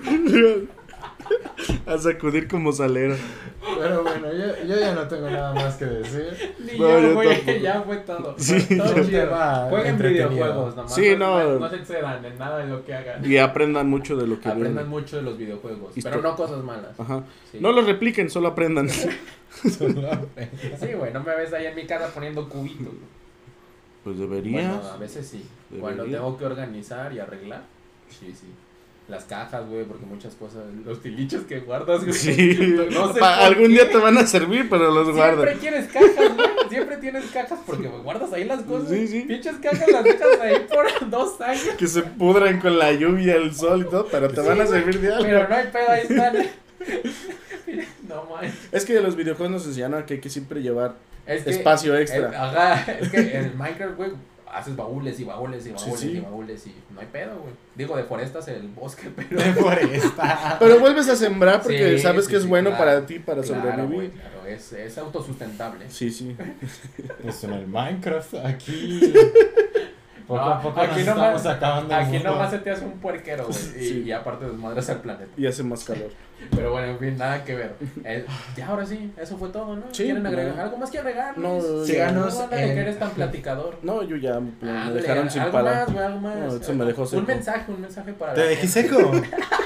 A sacudir como salero. Pero bueno, yo ya no tengo nada más que decir. Ni No, yo yo, güey, tampoco. ya fue todo. Sí. Todo Un chido. tema Jueguen entretenido. videojuegos, nomás. Sí, no. No se excedan en nada de lo que hagan. Y aprendan mucho de lo que Aprendan ven. mucho de los videojuegos, Histo- pero no cosas malas. Ajá. Sí. No los repliquen, solo aprendan. Sí, güey, no me ves ahí en mi casa poniendo cubitos. Pues deberías. Bueno, a veces sí. Cuando Debería. tengo que organizar y arreglar, sí. Las cajas, güey, porque muchas cosas, los tilichos que guardas, güey. Sí. No sé Algún por día qué. te van a servir, pero los Siempre guardas. quieres cajas, güey. Siempre tienes cajas porque güey, guardas ahí las cosas. Sí, sí. Pinches cajas las dejas ahí por 2 años. Que se pudran con la lluvia, el sol y todo, pero te van a servir de algo. Pero no hay pedo, ahí están. No mames. Es que de los videojuegos nos enseñaron que hay que siempre llevar Es que espacio extra. Ajá, es que en Minecraft, güey, haces baúles y baúles y baúles Sí, sí. y baúles y no hay pedo, güey. Digo, deforestas el bosque, pero... Deforesta. Pero vuelves a sembrar porque Sí, sabes sí, que es sí, bueno claro. para ti, para Claro, sobrevivir. güey, claro, es autosustentable. Sí, sí. Pues en el Minecraft, aquí. Poco a poco aquí nos nomás- estamos acabando el Aquí mundo. nomás se te hace un puerquero, güey, Sí. y aparte desmadras al planeta. Y hace más calor. Pero bueno, en fin, nada que ver. Ya ahora sí, eso fue todo, ¿no? Sí, ¿Quieren agregar no. algo más que agregar? No, Luis? síganos No, ándale, en- que eres tan platicador. No, yo ya me Ándale, dejaron sin algo palabras. más, güey, algo más. No, eso me dejó seco. Un mensaje para ¿Te la dejé gente. seco?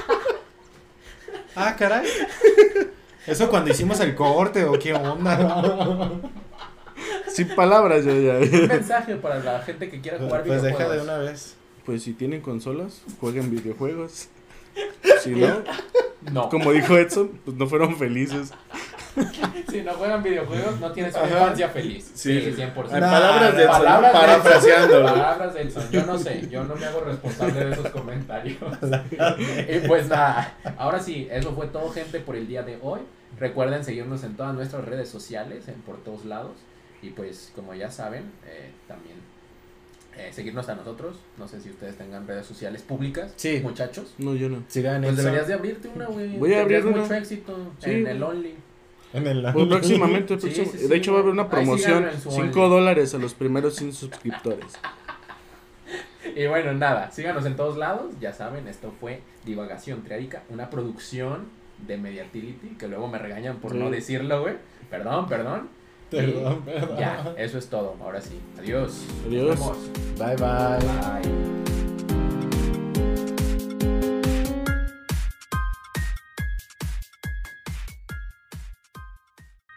Ah, caray. ¿Eso cuando hicimos el corte o qué onda? Sin palabras, yo ya. Un mensaje para la gente que quiera jugar Pues deja videojuegos. de una vez. Pues si tienen consolas, jueguen videojuegos. Si no, No, como dijo Edson, pues no fueron felices. si no juegan videojuegos, no tienes una Ajá. infancia feliz. Sí. Sí, 100%. En Nah, palabras de Edson, Palabras de parafraseándolo. Palabras de Edson, yo no sé, yo no me hago responsable de esos comentarios. Y pues nada, ahora sí, eso fue todo, gente, por el día de hoy. Recuerden seguirnos en todas nuestras redes sociales, por todos lados. Y pues, como ya saben, también seguirnos a nosotros. No sé si ustedes tengan redes sociales públicas, Sí. muchachos. No, yo no. Sigan Pues eso deberías de abrirte una, güey. Voy a abrir Tendrías una. mucho éxito Sí. en el Only. en el Pues próximamente, Sí, sí, sí, de hecho va a haber una ahí promoción, síganlo en su $5 a los primeros 100 suscriptores. Y bueno, nada, síganos en todos lados. Ya saben, esto fue Divagación Triádica, una producción de Mediatility, que luego me regañan por no Sí. decirlo, güey. Perdón. Perdón, Y perdón. ya, eso es todo. Ahora sí. Adiós. Adiós. Nos vemos. Bye, bye. Bye.